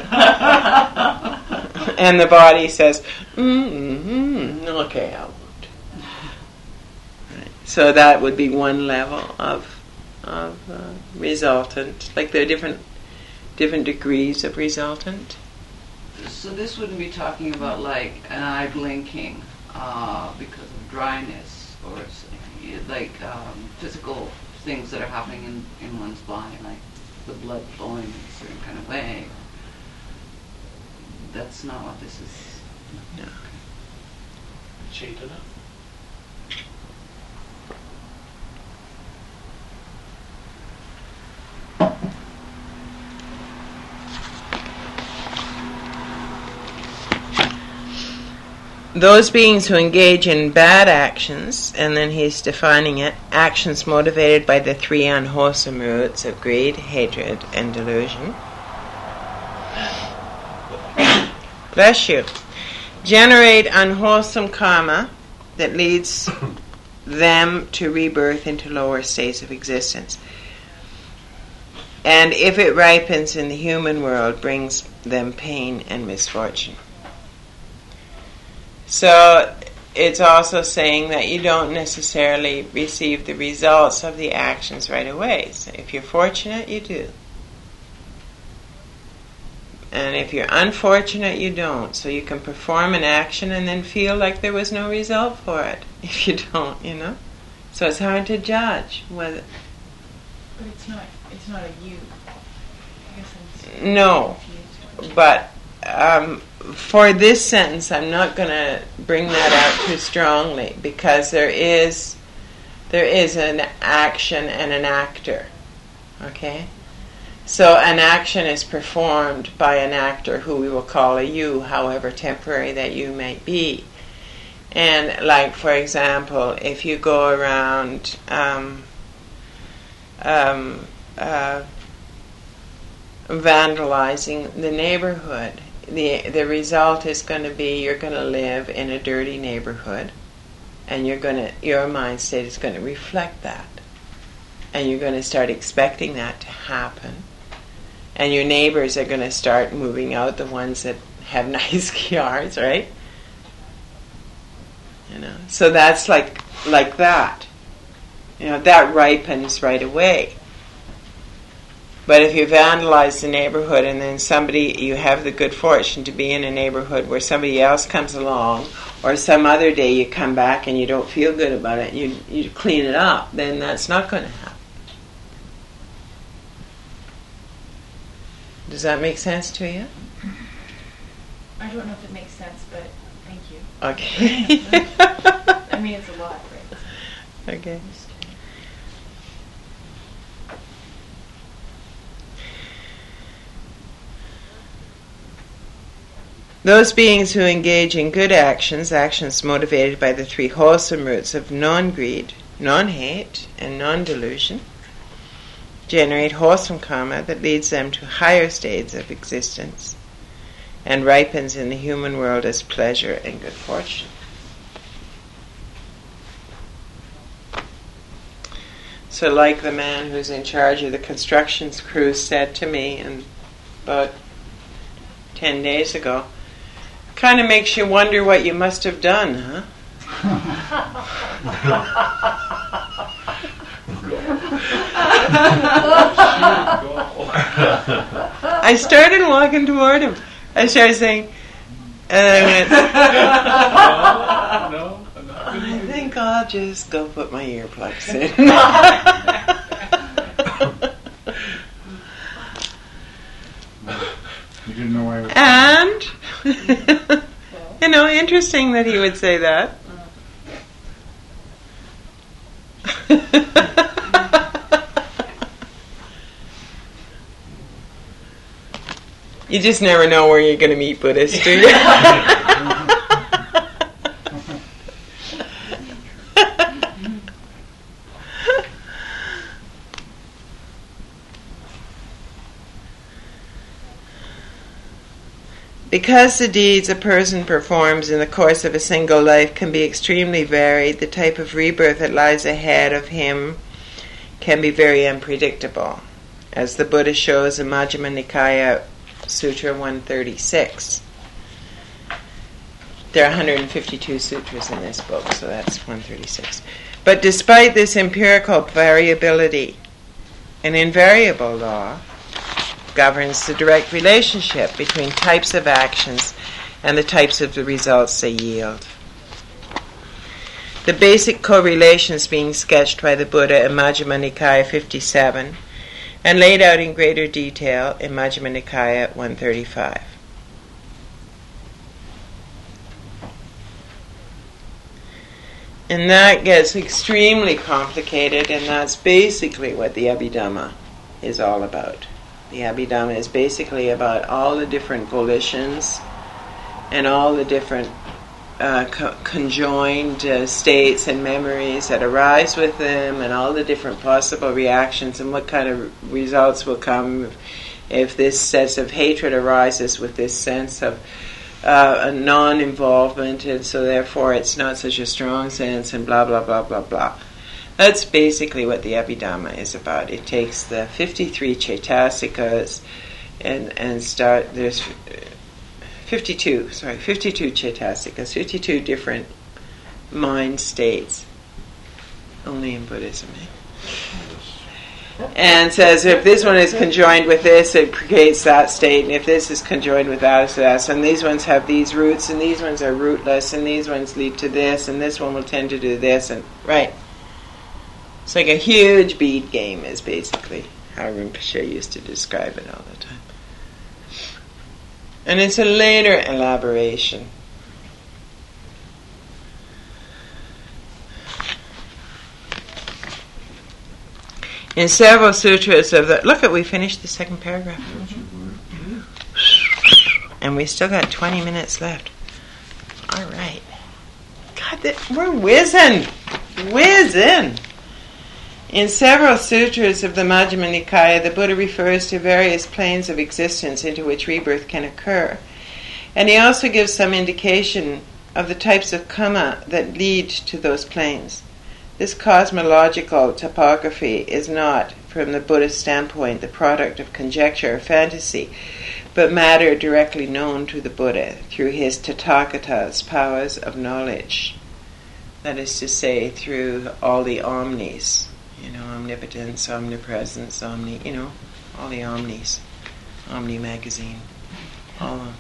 And the body says, mm-hmm, okay, I won't. Right. So that would be one level of of uh, resultant. Like there are different different degrees of resultant. So this wouldn't be talking about like an eye blinking uh, because of dryness or like um, physical things that are happening in, in one's body, like the blood flowing in a certain kind of way. That's not what this is. No. Chaitana. Those beings who engage in bad actions, and then he's defining it, actions motivated by the three unwholesome roots of greed, hatred, and delusion. Bless you. Generate unwholesome karma that leads them to rebirth into lower states of existence. And if it ripens in the human world, brings them pain and misfortune. So it's also saying that you don't necessarily receive the results of the actions right away. So if you're fortunate, you do. And if you're unfortunate, you don't. So you can perform an action and then feel like there was no result for it if you don't, you know? So it's hard to judge whether... But it's not, it's not a you. I guess I'm No, confused. but um, for this sentence, I'm not going to bring that out too strongly, because there is there is an action and an actor, okay? So an action is performed by an actor who we will call a you, however temporary that you might be. And like, for example, if you go around um, um, uh, vandalizing the neighborhood, the the result is going to be you're going to live in a dirty neighborhood, and you're going to your mind state is going to reflect that, and you're going to start expecting that to happen, and your neighbors are going to start moving out, the ones that have nice yards, right? You know, so that's like like that. You know, that ripens right away. But if you vandalize the neighborhood and then somebody, you have the good fortune to be in a neighborhood where somebody else comes along, or some other day you come back and you don't feel good about it, and you, you clean it up, then that's not going to happen. Does that make sense to you? I don't know if it makes sense, but thank you. Okay. I mean, it's a lot, right? Okay. Those beings who engage in good actions, actions motivated by the three wholesome roots of non-greed, non-hate, and non-delusion, generate wholesome karma that leads them to higher states of existence and ripens in the human world as pleasure and good fortune. So like the man who's in charge of the construction crew said to me in about ten days ago, kind of makes you wonder what you must have done, huh? I started walking toward him. I started saying, and I went, No, I'm not I gonna do think I'll just go put my earplugs in. You didn't know I was... And, you know, interesting that he would say that. You just never know where you're going to meet Buddhists, do you? Because the deeds a person performs in the course of a single life can be extremely varied, the type of rebirth that lies ahead of him can be very unpredictable, as the Buddha shows in Majjhima Nikaya Sutra one thirty-six. There are one hundred fifty-two sutras in this book, so that's one thirty-six. But despite this empirical variability, an invariable law governs the direct relationship between types of actions and the types of the results they yield. The basic correlations being sketched by the Buddha in Majjhima Nikaya fifty-seven and laid out in greater detail in Majjhima Nikaya one thirty-five. And that gets extremely complicated, and that's basically what the Abhidhamma is all about. The Abhidhamma is basically about all the different volitions and all the different uh, co- conjoined uh, states and memories that arise with them, and all the different possible reactions and what kind of results will come if, if this sense of hatred arises with this sense of uh, a non-involvement, and so therefore it's not such a strong sense, and blah, blah, blah, blah, blah. That's basically what the Abhidhamma is about. It takes the fifty-three Chaitasikas and, and start, there's fifty-two, sorry, fifty-two Chaitasikas, fifty-two different mind states, only in Buddhism, eh? And says if this one is conjoined with this, it creates that state, and if this is conjoined with that, it's that. And these ones have these roots, and these ones are rootless, and these ones lead to this, and this one will tend to do this, and right. It's like a huge bead game is basically how Rinpoche used to describe it all the time. And it's a later elaboration. In several sutras of the... Look at, we finished the second paragraph. And we still got twenty minutes left. All right. God, that, we're whizzing. Whizzing. In several sutras of the Majjhima Nikaya, the Buddha refers to various planes of existence into which rebirth can occur. And he also gives some indication of the types of karma that lead to those planes. This cosmological topography is not, from the Buddhist standpoint, the product of conjecture or fantasy, but matter directly known to the Buddha through his Tathagata's powers of knowledge. That is to say, through all the omnis, you know, omnipotence, omnipresence, omni, you know, all the omnis, Omni magazine, all of them.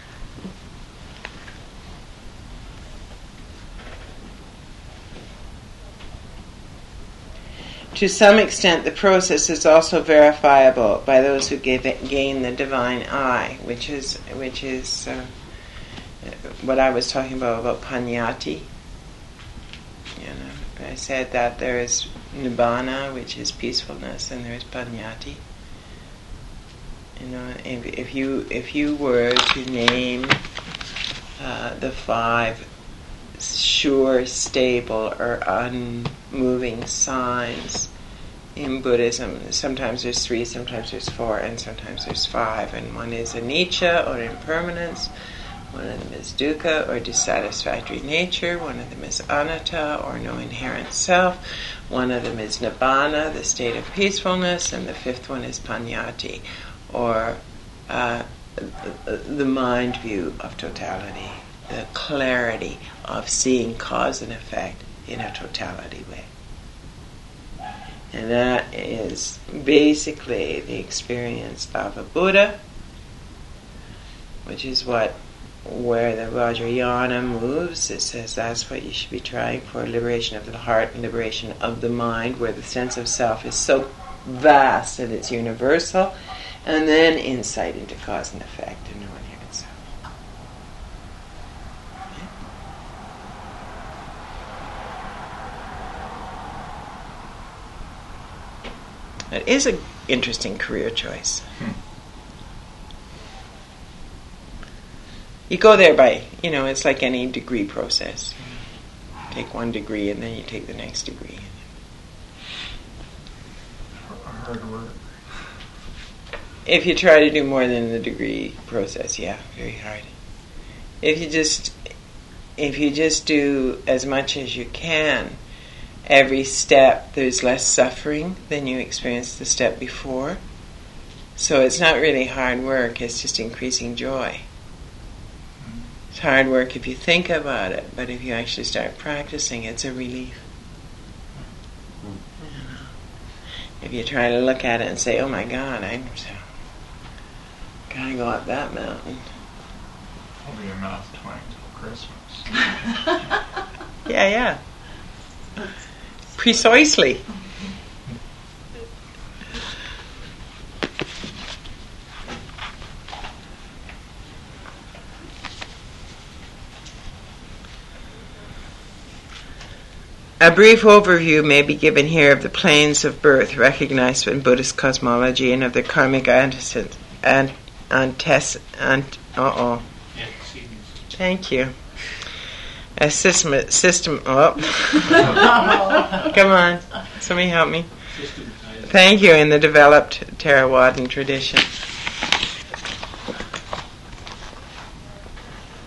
To some extent, the process is also verifiable by those who give it, gain the divine eye, which is which is uh, what I was talking about about Panyati. You know, I said that there is Nibbana, which is peacefulness, and there is Panyati. You know, if, if you if you were to name uh, the five sure, stable, or unmoving signs in Buddhism, sometimes there's three, sometimes there's four, and sometimes there's five. And one is anicca, or impermanence. One of them is dukkha, or dissatisfactory nature. One of them is anatta, or no inherent self. One of them is nibbana, the state of peacefulness. And the fifth one is panyati, or uh, the mind view of totality, the clarity of seeing cause and effect in a totality way. And that is basically the experience of a Buddha, which is what where the Vajrayana moves. It says that's what you should be trying for, liberation of the heart and liberation of the mind, where the sense of self is so vast that it's universal, and then insight into cause and effect and no inherent self. It is an interesting career choice. Hmm. You go there by, you know, it's like any degree process. You take one degree and then you take the next degree. Hard work. If you try to do more than the degree process, yeah, very hard. If you just, if you just do as much as you can, every step there's less suffering than you experienced the step before. So it's not really hard work, it's just increasing joy. It's hard work if you think about it, but if you actually start practicing, it's a relief. You know? If you try to look at it and say, oh my God, I'm so, gotta go up that mountain. I'll be enough time till Christmas. Yeah, yeah. Precisely. A brief overview may be given here of the planes of birth recognized in Buddhist cosmology and of their karmic antecedents. And antes, ant, uh-oh. Thank you. A system, system, oh. Come on, somebody help me. Thank you, in the developed Theravadan tradition.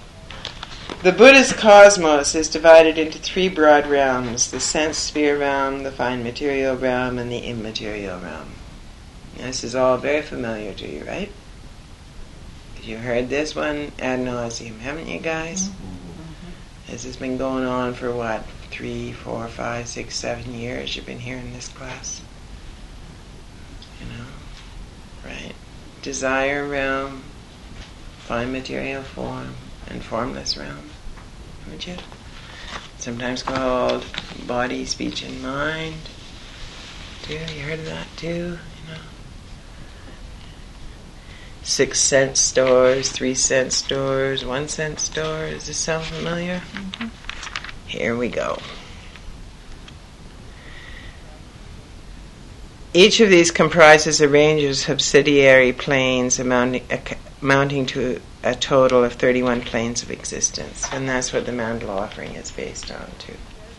The Buddhist cosmos is divided into three broad realms: the sense sphere realm, the fine material realm, and the immaterial realm. This is all very familiar to you, right? You've heard this one ad nauseum, haven't you guys? Mm-hmm. This has been going on for what? Three, four, five, six, seven years you've been here in this class. You know? Right? Desire realm, fine material form, and formless realm. Would you? Sometimes called body, speech, and mind. Too, you heard of that too? You know? Six sense stores, three sense stores, one sense store. Does this sound familiar? Mm-hmm. Here we go. Each of these comprises a range of subsidiary planes amounting, amounting to a total of thirty-one planes of existence. And that's what the Mandala offering is based on, too.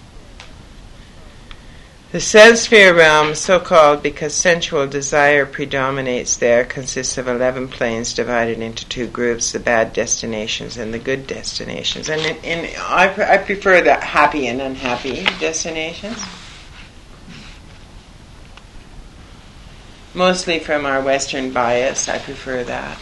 The sense sphere realm, so called because sensual desire predominates there, consists of eleven planes divided into two groups, the bad destinations and the good destinations. And in, in, I, I prefer the happy and unhappy destinations. Mostly from our Western bias, I prefer that.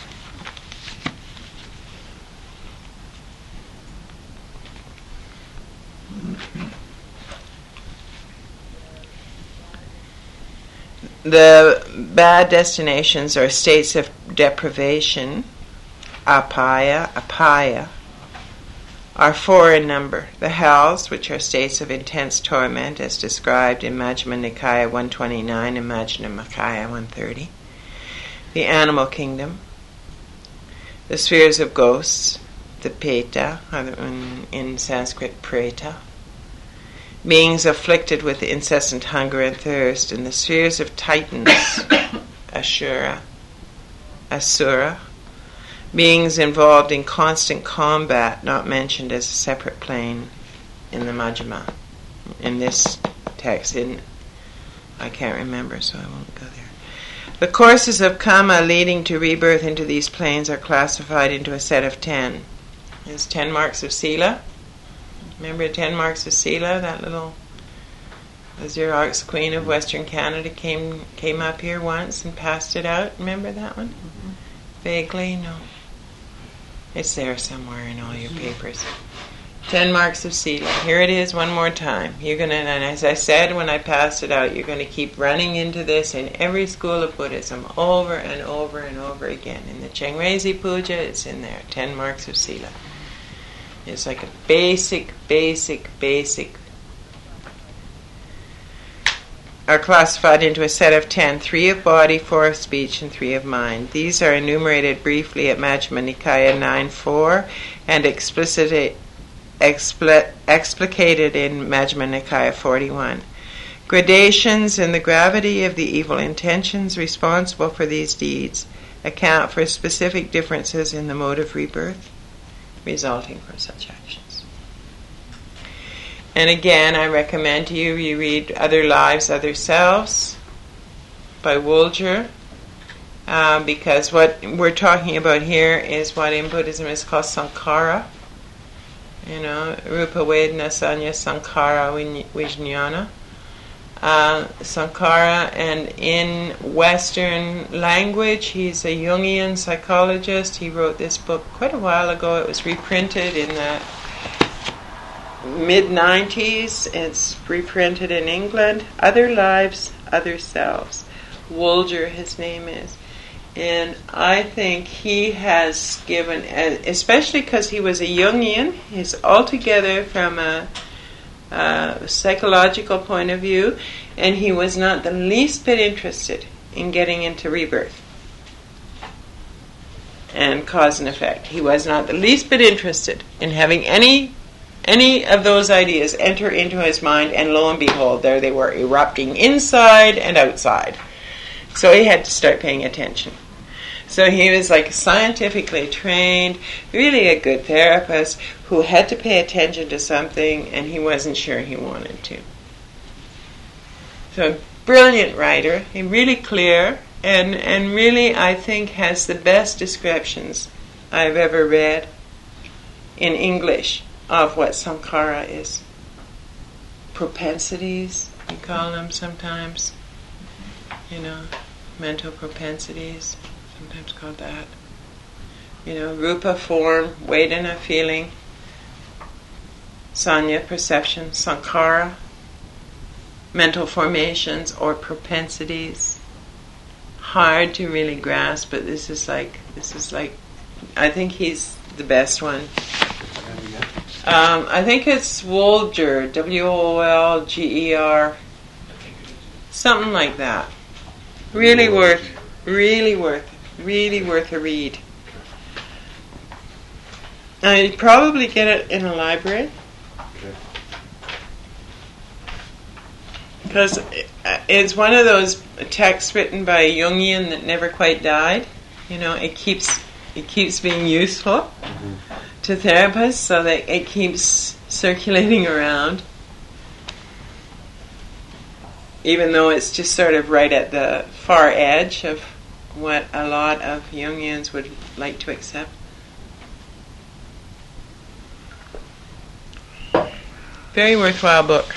The bad destinations or states of deprivation, apaya, apaya, are four in number. The hells, which are states of intense torment, as described in Majjhima Nikaya one twenty-nine and Majjhima Nikaya one thirty. The animal kingdom. The spheres of ghosts, the peta, in, in Sanskrit preta. Beings afflicted with incessant hunger and thirst, and the spheres of titans, Ashura, Asura, beings involved in constant combat, not mentioned as a separate plane in the Majjhima. In this text, in, I can't remember, so I won't go there. The courses of karma leading to rebirth into these planes are classified into a set of ten. There's ten marks of Sila. Remember ten marks of Sila? That little the Xerox queen of Western Canada came came up here once and passed it out. Remember that one? Mm-hmm. Vaguely? No. It's there somewhere in all your papers. Ten marks of Sila. Here it is one more time. You're gonna, and as I said when I passed it out, you're gonna keep running into this in every school of Buddhism over and over and over again. In the Chengrezi Puja, it's in there. Ten marks of Sila. It's like a basic, basic, basic. Are classified into a set of ten, three of body, four of speech, and three of mind. These are enumerated briefly at Majjhima Nikaya nine four and explicit, expl- explicated in Majjhima Nikaya forty-one. Gradations in the gravity of the evil intentions responsible for these deeds account for specific differences in the mode of rebirth resulting from such actions. And again, I recommend to you, you read Other Lives, Other Selves by Woolger, um, because what we're talking about here is what in Buddhism is called sankhara. You know, Rupa Vedana Sanya Sankhara Vijnana. Uh, Sankhara, and in Western language, he's a Jungian psychologist. He wrote this book quite a while ago. It was reprinted in the mid nineties. It's reprinted in England. Other Lives, Other Selves. Woolger, his name is. And I think he has given, especially because he was a Jungian, he's altogether from a Uh, psychological point of view, and he was not the least bit interested in getting into rebirth and cause and effect. He was not the least bit interested in having any any of those ideas enter into his mind, and lo and behold, there they were, erupting inside and outside. So he had to start paying attention. So he was like scientifically trained, really a good therapist who had to pay attention to something and he wasn't sure he wanted to. So brilliant writer, he really clear and, and really I think has the best descriptions I've ever read in English of what Sankhara is. Propensities, we call them sometimes. You know, mental propensities, sometimes called that. You know, rupa, form, vedana, feeling, sanya, perception, sankhara, mental formations or propensities. Hard to really grasp, but this is like, this is like, I think he's the best one. Um, I think it's Wolger, W O L G E R, something like that. Really worth, really worth, really worth a read. Now you'd probably get it in a library. Because it's one of those texts written by a Jungian that never quite died. You know, it keeps it keeps being useful mm-hmm. to therapists, so that it keeps circulating around. Even though it's just sort of right at the far edge of what a lot of Jungians would like to accept. Very worthwhile book.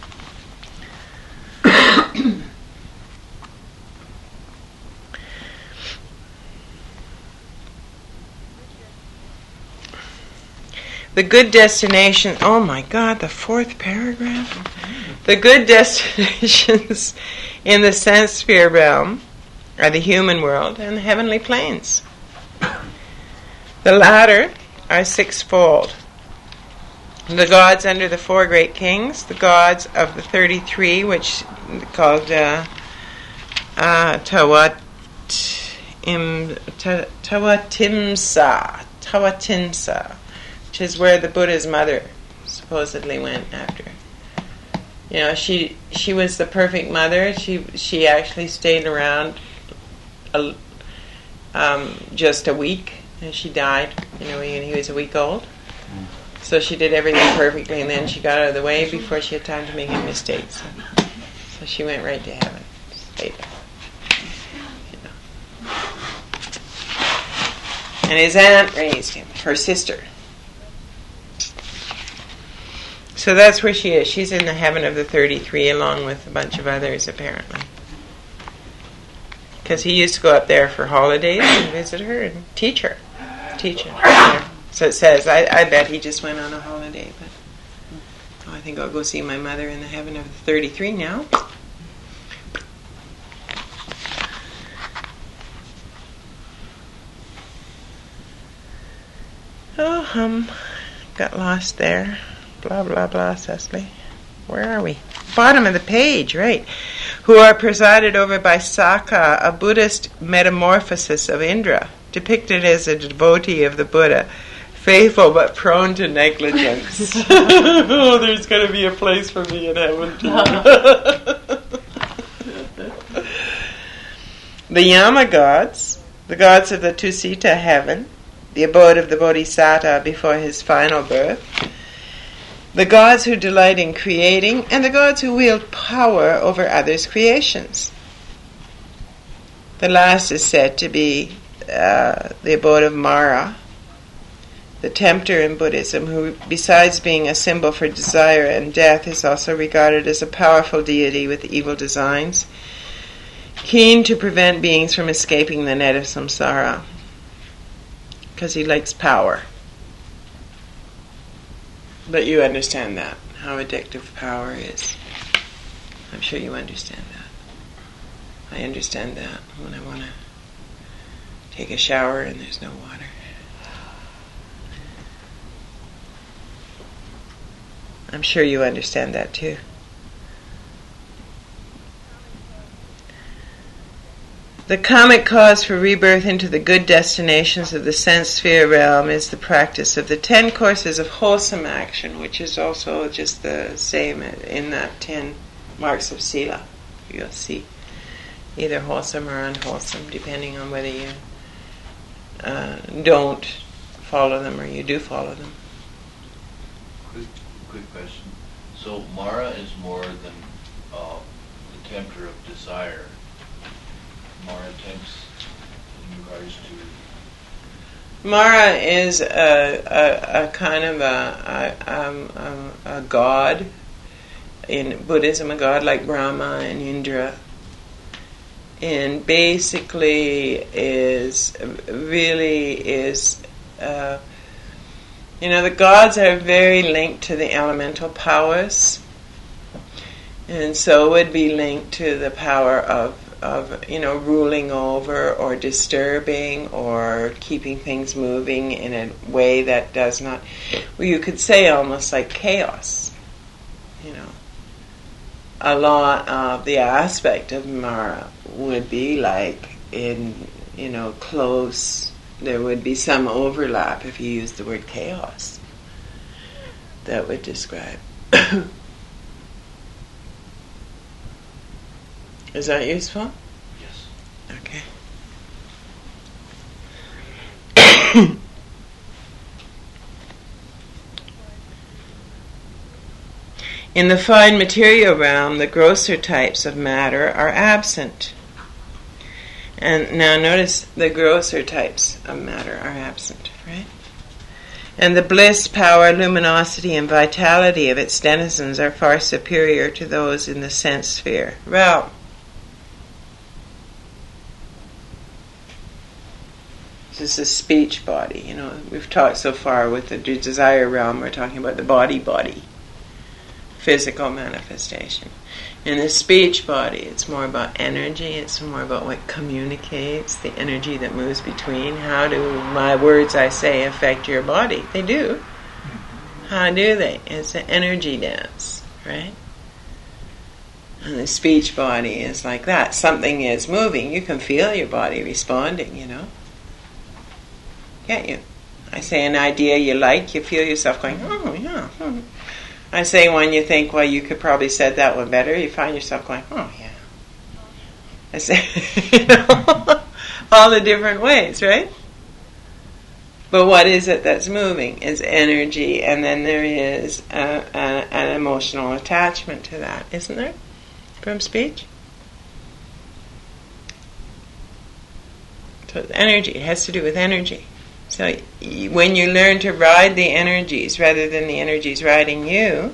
The good destination, oh my God, the fourth paragraph. The good destinations in the sense sphere realm are the human world and the heavenly planes. The latter are sixfold. The gods under the four great kings, the gods of the thirty-three, which called uh, uh, Tawat, im, ta, Tawatimsa, Tawatimsa, which is where the Buddha's mother supposedly went after. You know, she she was the perfect mother. She she actually stayed around a, um, just a week, and she died. You know, when he was a week old. So she did everything perfectly, and then she got out of the way before she had time to make any mistakes. So, so she went right to heaven. Stayed there. You know. And his aunt raised him, her sister. So that's where she is. She's in the heaven of the thirty-three, along with a bunch of others, apparently. Because he used to go up there for holidays and visit her and teach her. Teach her. Yeah. So it says, I, I bet he just went on a holiday, but oh, I think I'll go see my mother in the heaven of the thirty-three now. Oh, um, got lost there. Blah, blah, blah, Cecily. Where are we? Bottom of the page, right. Who are presided over by Sakka, a Buddhist metamorphosis of Indra, depicted as a devotee of the Buddha. Faithful but prone to negligence. Oh, there's going to be a place for me in heaven too. The Yama gods, the gods of the Tusita heaven, the abode of the Bodhisattva before his final birth, the gods who delight in creating, and the gods who wield power over others' creations. The last is said to be uh, the abode of Mara, the tempter in Buddhism, who besides being a symbol for desire and death is also regarded as a powerful deity with evil designs, keen to prevent beings from escaping the net of samsara, because he likes power. But you understand that, how addictive power is. I'm sure you understand that. I understand that when I want to take a shower and there's no water. I'm sure you understand that too. The comic cause for rebirth into the good destinations of the sense sphere realm is the practice of the ten courses of wholesome action, which is also just the same in that ten marks of sila. You'll see either wholesome or unwholesome, depending on whether you uh, don't follow them or you do follow them. Quick, quick question. So Mara is more than uh, the tempter of desire. Mara tempts in regards to Mara is a, a, a kind of a, a, um, um, a god. In Buddhism, a god like Brahma and Indra. And basically is, really is, uh, you know, the gods are very linked to the elemental powers. And so would be linked to the power of, of, you know, ruling over or disturbing or keeping things moving in a way that does not, well, you could say almost like chaos, you know. A lot of the aspect of Mara would be like in, you know, close, there would be some overlap if you use the word chaos that would describe. Is that useful? Yes. Okay. In the fine material realm, the grosser types of matter are absent. And now notice the grosser types of matter are absent, right? And the bliss, power, luminosity, and vitality of its denizens are far superior to those in the sense sphere realm. This is a speech body, you know. We've talked so far with the desire realm, we're talking about the body body. Physical manifestation. In the speech body, it's more about energy, it's more about what communicates, the energy that moves between. How do my words I say affect your body? They do. How do they? It's an energy dance, right? And the speech body is like that. Something is moving. You can feel your body responding, you know. Can't you? I say an idea you like, you feel yourself going, oh, yeah, hmm. I say when you think, well, you could probably said that one better, you find yourself going, oh, yeah. I say, you know, all the different ways, right? But what is it that's moving? It's energy, and then there is a, a, an emotional attachment to that, isn't there? From speech? So it's energy. It has to do with energy. So when you learn to ride the energies rather than the energies riding you,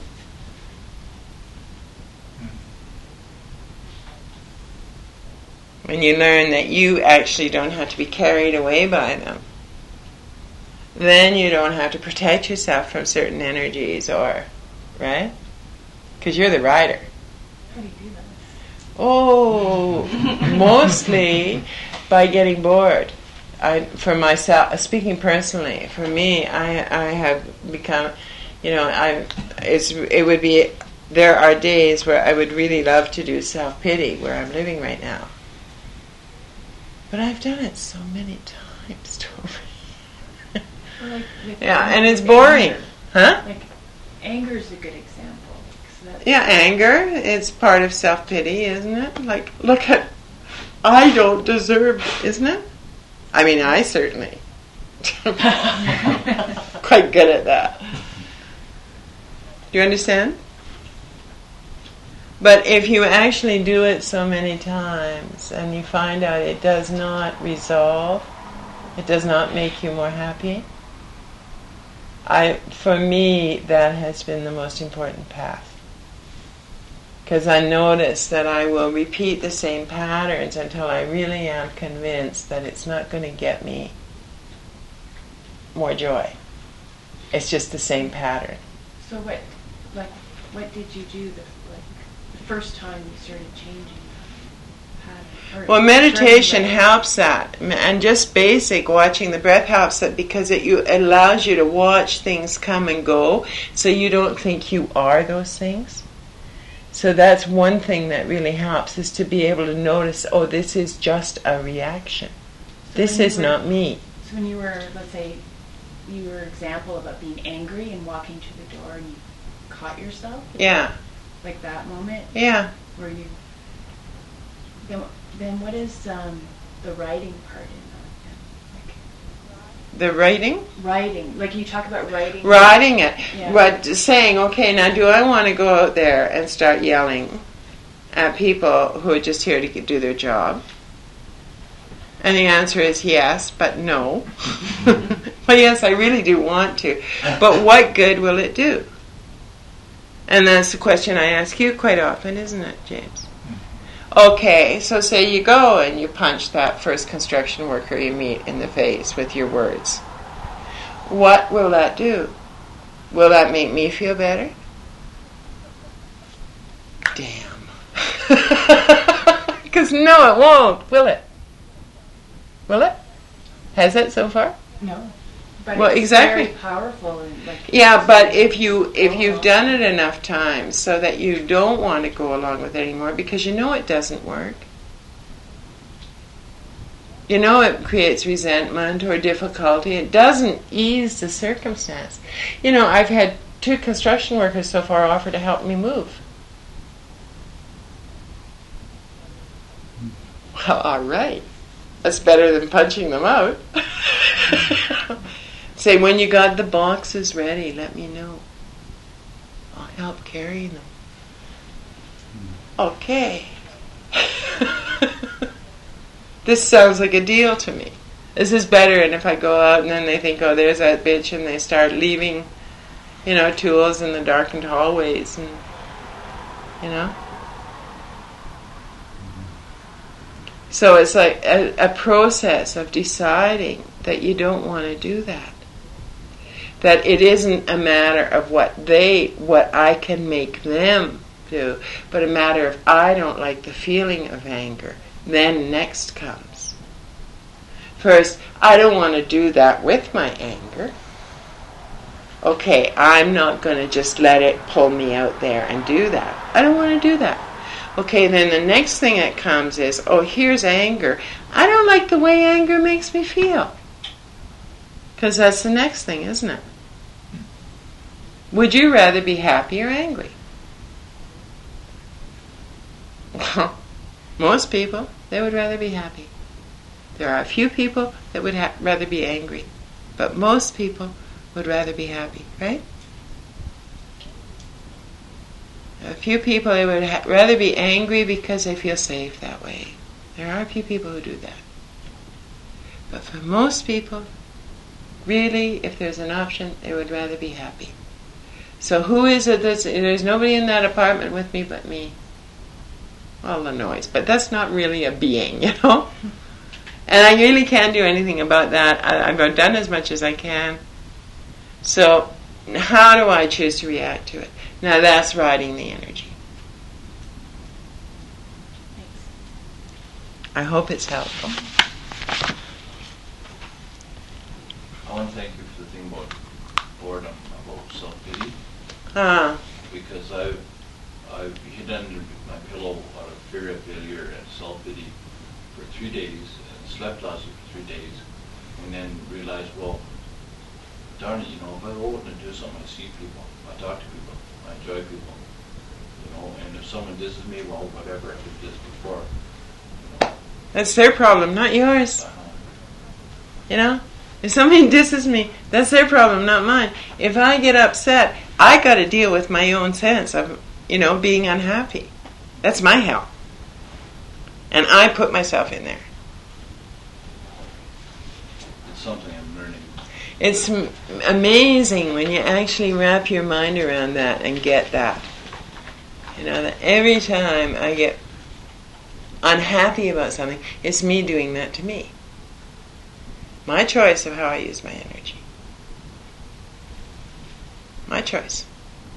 when you learn that you actually don't have to be carried away by them, then you don't have to protect yourself from certain energies, or, right? Because you're the rider. How do you do that? Oh, mostly by getting bored. I, for myself, speaking personally, for me, I I have become, you know, I it's it would be, there are days where I would really love to do self-pity where I'm living right now. But I've done it so many times, Toby. Like with Yeah, anger, and it's with boring. anger. Huh? Like, anger is a good example. 'Cause that's- Yeah, anger, it's part of self-pity, isn't it? Like, look at, I don't deserve, isn't it? I mean, I certainly quite good at that. Do you understand? But if you actually do it so many times and you find out it does not resolve, it does not make you more happy, I, for me, that has been the most important path. Because I notice that I will repeat the same patterns until I really am convinced that it's not going to get me more joy. It's just the same pattern. So what, like, what did you do the like the first time you started changing the pattern? Or Well, meditation turning away? helps that, and just basic watching the breath helps that, because it you allows you to watch things come and go, so you don't think you are those things. So that's one thing that really helps, is to be able to notice, oh, this is just a reaction. So This when you is were- not me. So when you were, let's say, you were example about being angry and walking to the door and you caught yourself? Yeah, Like that moment yeah. where you... Then, then what is um, the writing part in that? Like, The writing? writing, like you talk about writing. Writing it. Yeah. But saying, okay, now do I want to go out there and start yelling at people who are just here to get- do their job? And the answer is yes, but no. Well, yes, I really do want to. But what good will it do? And that's the question I ask you quite often, isn't it, James? Okay, so say you go and you punch that first construction worker you meet in the face with your words. What will that do? Will that make me feel better? Damn. Because no, it won't, will it? Will it? Has it so far? No. But Well, it's exactly. very powerful. And like Yeah, but if you if you've done it enough times so that you don't want to go along with it anymore because you know it doesn't work. You know it creates resentment or difficulty. It doesn't ease the circumstance. You know, I've had two construction workers so far offer to help me move. Well, all right. That's better than punching them out. Say, when you got the boxes ready, let me know. I'll help carry them. Okay. This sounds like a deal to me. This is better than if I go out and then they think, oh, there's that bitch, and they start leaving, you know, tools in the darkened hallways, and, you know. So it's like a, a process of deciding that you don't want to do that. That it isn't a matter of what they, what I can make them do, but a matter of I don't like the feeling of anger. Then next comes. First, I don't want to do that with my anger. Okay, I'm not going to just let it pull me out there and do that. I don't want to do that. Okay, then the next thing that comes is, oh, here's anger. I don't like the way anger makes me feel. Because that's the next thing, isn't it? Would you rather be happy or angry? Well, most people, they would rather be happy. There are a few people that would ha- rather be angry. But most people would rather be happy, right? A few people, they would ha- rather be angry because they feel safe that way. There are a few people who do that. But for most people, really, if there's an option, they would rather be happy. So who is it that's... There's nobody in that apartment with me but me. Well, the noise. But that's not really a being, you know? And I really can't do anything about that. I, I've done as much as I can. So how do I choose to react to it? Now that's riding the energy. I hope it's helpful. I want to thank you for the thing about boredom, about self-pity. Ah. Because I've, I've hid under my pillow out of fear of failure and self-pity for three days, and slept lousy for three days, and then realized, well, darn it, you know, if I go out and do something, I see people, I talk to people, I enjoy people, you know, and if someone disses me, well, whatever, I did this before. You know. That's their problem, not yours. Uh-huh. You know? If somebody disses me, that's their problem, not mine. If I get upset, I got to deal with my own sense of, you know, being unhappy. That's my hell. And I put myself in there. It's something I'm learning. It's m- amazing when you actually wrap your mind around that and get that. You know, that every time I get unhappy about something, it's me doing that to me. My choice of how I use my energy. My choice.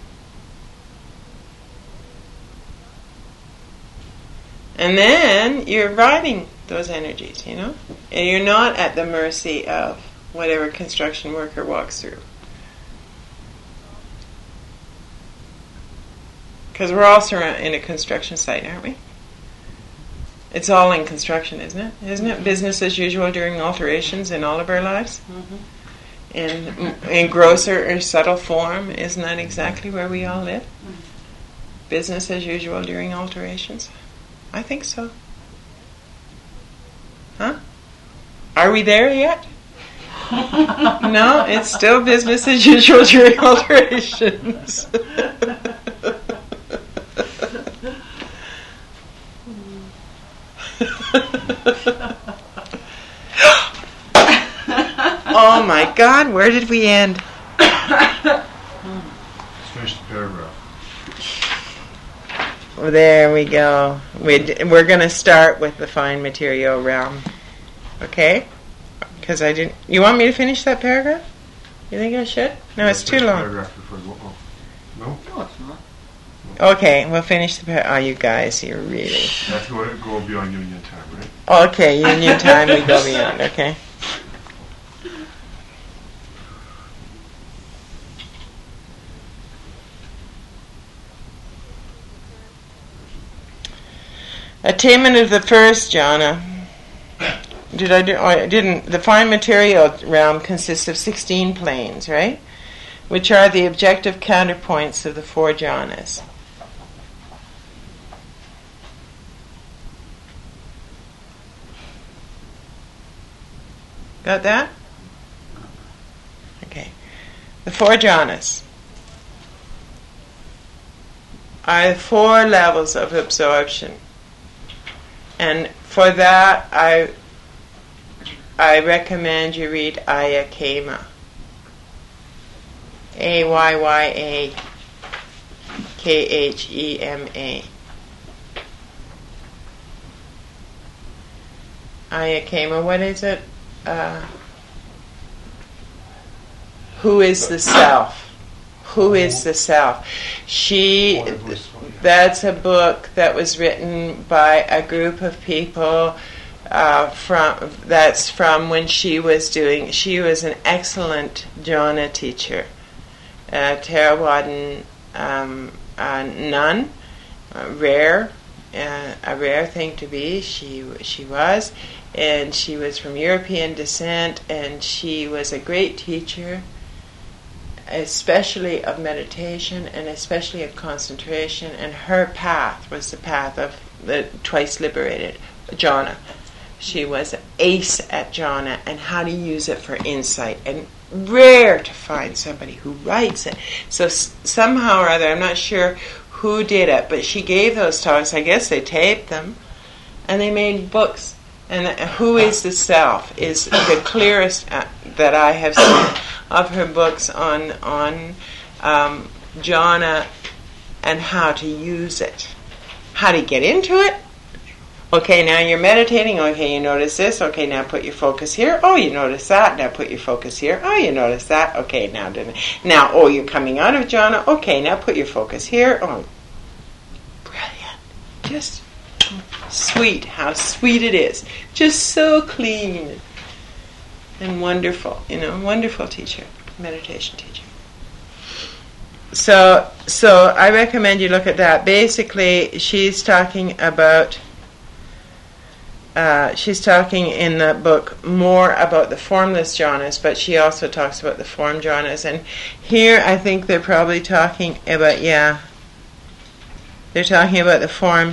And then you're riding those energies, you know? And you're not at the mercy of whatever construction worker walks through. Because we're all surrounded in a construction site, aren't we? It's all in construction, isn't it? Isn't it business as usual during alterations in all of our lives? Mm-hmm. In, in grosser or subtle form, isn't that exactly where we all live? Mm-hmm. Business as usual during alterations? I think so. Huh? Are we there yet? No, it's still business as usual during alterations. Oh my God, where did we end? Let's finish the paragraph. Well, there we go. We'd, we're going to start with the fine material realm. Okay? Because I didn't... You want me to finish that paragraph? You think I should? No, it's too long. Paragraph before go- oh. No? No, it's not. Okay, we'll finish the paragraph. Oh, you guys, you're really... That's go, go beyond union time, right? Okay, union time, we go beyond. Okay. Attainment of the first jhana. Did I do? Oh, I didn't. The fine material realm consists of sixteen planes, right? Which are the objective counterpoints of the four jhanas. Got that? Okay. The four jhanas are four levels of absorption. And for that, I I recommend you read Ayya Khema. A Y Y A K H E M A. Ayya Khema, what is it? Uh, who is the self? Who is the self? She, that's a book that was written by a group of people uh, from, that's from when she was doing, she was an excellent jhana teacher, a Theravadan um, uh, nun, uh, rare, uh, a rare thing to be, she, she was, and she was from European descent, and she was a great teacher, especially of meditation and especially of concentration, and her path was the path of the twice liberated jhana. She was an ace at jhana and how to use it for insight, and rare to find somebody who writes it. So s- somehow or other, I'm not sure who did it, but she gave those talks. I guess they taped them and they made books. And Who is the Self is the clearest uh, that I have seen of her books on on um, jhana and how to use it, how to get into it. Okay, now you're meditating. Okay, you notice this. Okay, now put your focus here. Oh, you notice that. Now put your focus here. Oh, you notice that. Okay, now now oh, you're coming out of jhana. Okay, now put your focus here. Oh, brilliant! Just sweet, how sweet it is. Just so clean and wonderful, you know, wonderful teacher, meditation teacher. So, so I recommend you look at that. Basically, she's talking about, uh, she's talking in the book more about the formless jhanas, but she also talks about the form jhanas. And here I think they're probably talking about, yeah, they're talking about the form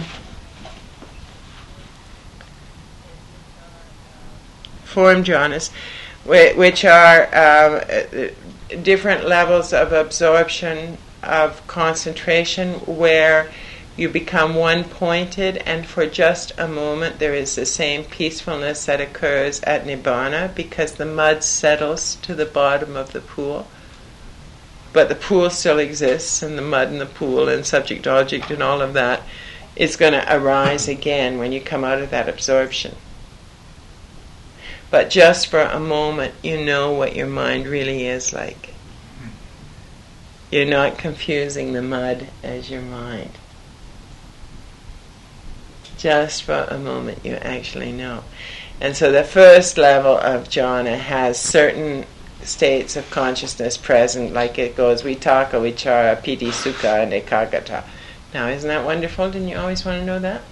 form jhanas, which are uh, different levels of absorption, of concentration, where you become one-pointed, and for just a moment there is the same peacefulness that occurs at Nibbana, because the mud settles to the bottom of the pool. But the pool still exists, and the mud in the pool and subject-object and all of that is going to arise again when you come out of that absorption. But just for a moment, you know what your mind really is like. You're not confusing the mud as your mind. Just for a moment, you actually know. And so the first level of jhana has certain states of consciousness present, like it goes vitaka, vichara, piti, sukha, and ekaggata. Now, isn't that wonderful? Didn't you always want to know that?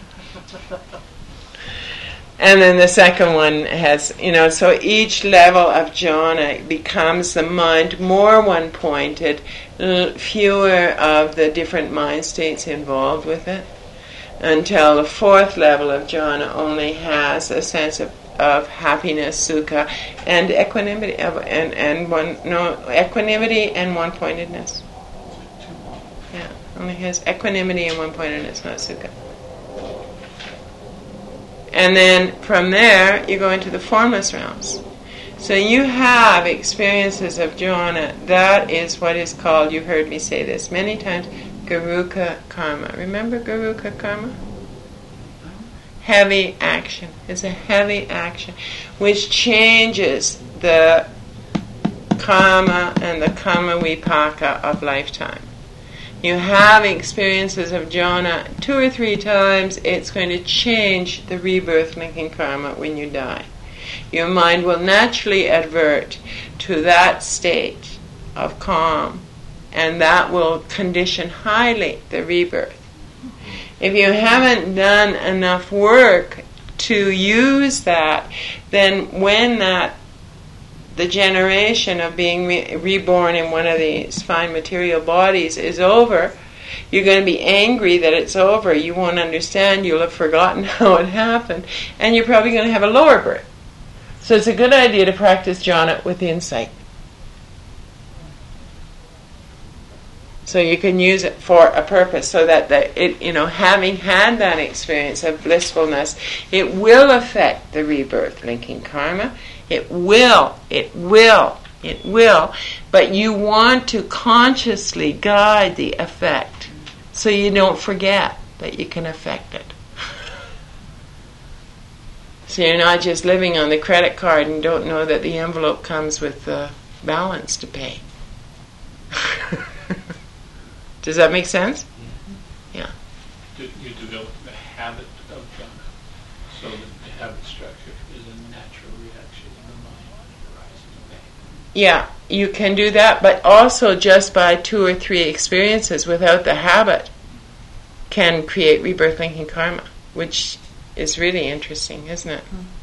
And then the second one has, you know, so each level of jhana becomes the mind more one-pointed, l- fewer of the different mind states involved with it, until the fourth level of jhana only has a sense of, of happiness, sukha, and equanimity, and, and one, no, equanimity and one-pointedness. Yeah, only has equanimity and one-pointedness, not sukha. And then from there, you go into the formless realms. So you have experiences of jhana. That is what is called, you've heard me say this many times, Garuka karma. Remember Garuka karma? Heavy action. It's a heavy action which changes the karma and the karma vipaka of lifetime. You have experiences of jhana two or three times, it's going to change the rebirth linking karma when you die. Your mind will naturally advert to that state of calm, and that will condition highly the rebirth. If you haven't done enough work to use that, then when that the generation of being re- reborn in one of these fine material bodies is over, you're going to be angry that it's over. You won't understand. You'll have forgotten how it happened, and you're probably going to have a lower birth. So it's a good idea to practice jhana with insight. So you can use it for a purpose, so that the, it, you know, having had that experience of blissfulness, it will affect the rebirth linking karma. It will, it will, it will. But you want to consciously guide the effect, so you don't forget that you can affect it. So you're not just living on the credit card and don't know that the envelope comes with the balance to pay. Does that make sense? Yeah. You develop the habit of jhana, so that the habit structure is a natural reaction in the mind when it arises in pain. Yeah, you can do that, but also just by two or three experiences without the habit can create rebirth linking karma, which is really interesting, isn't it? Mm.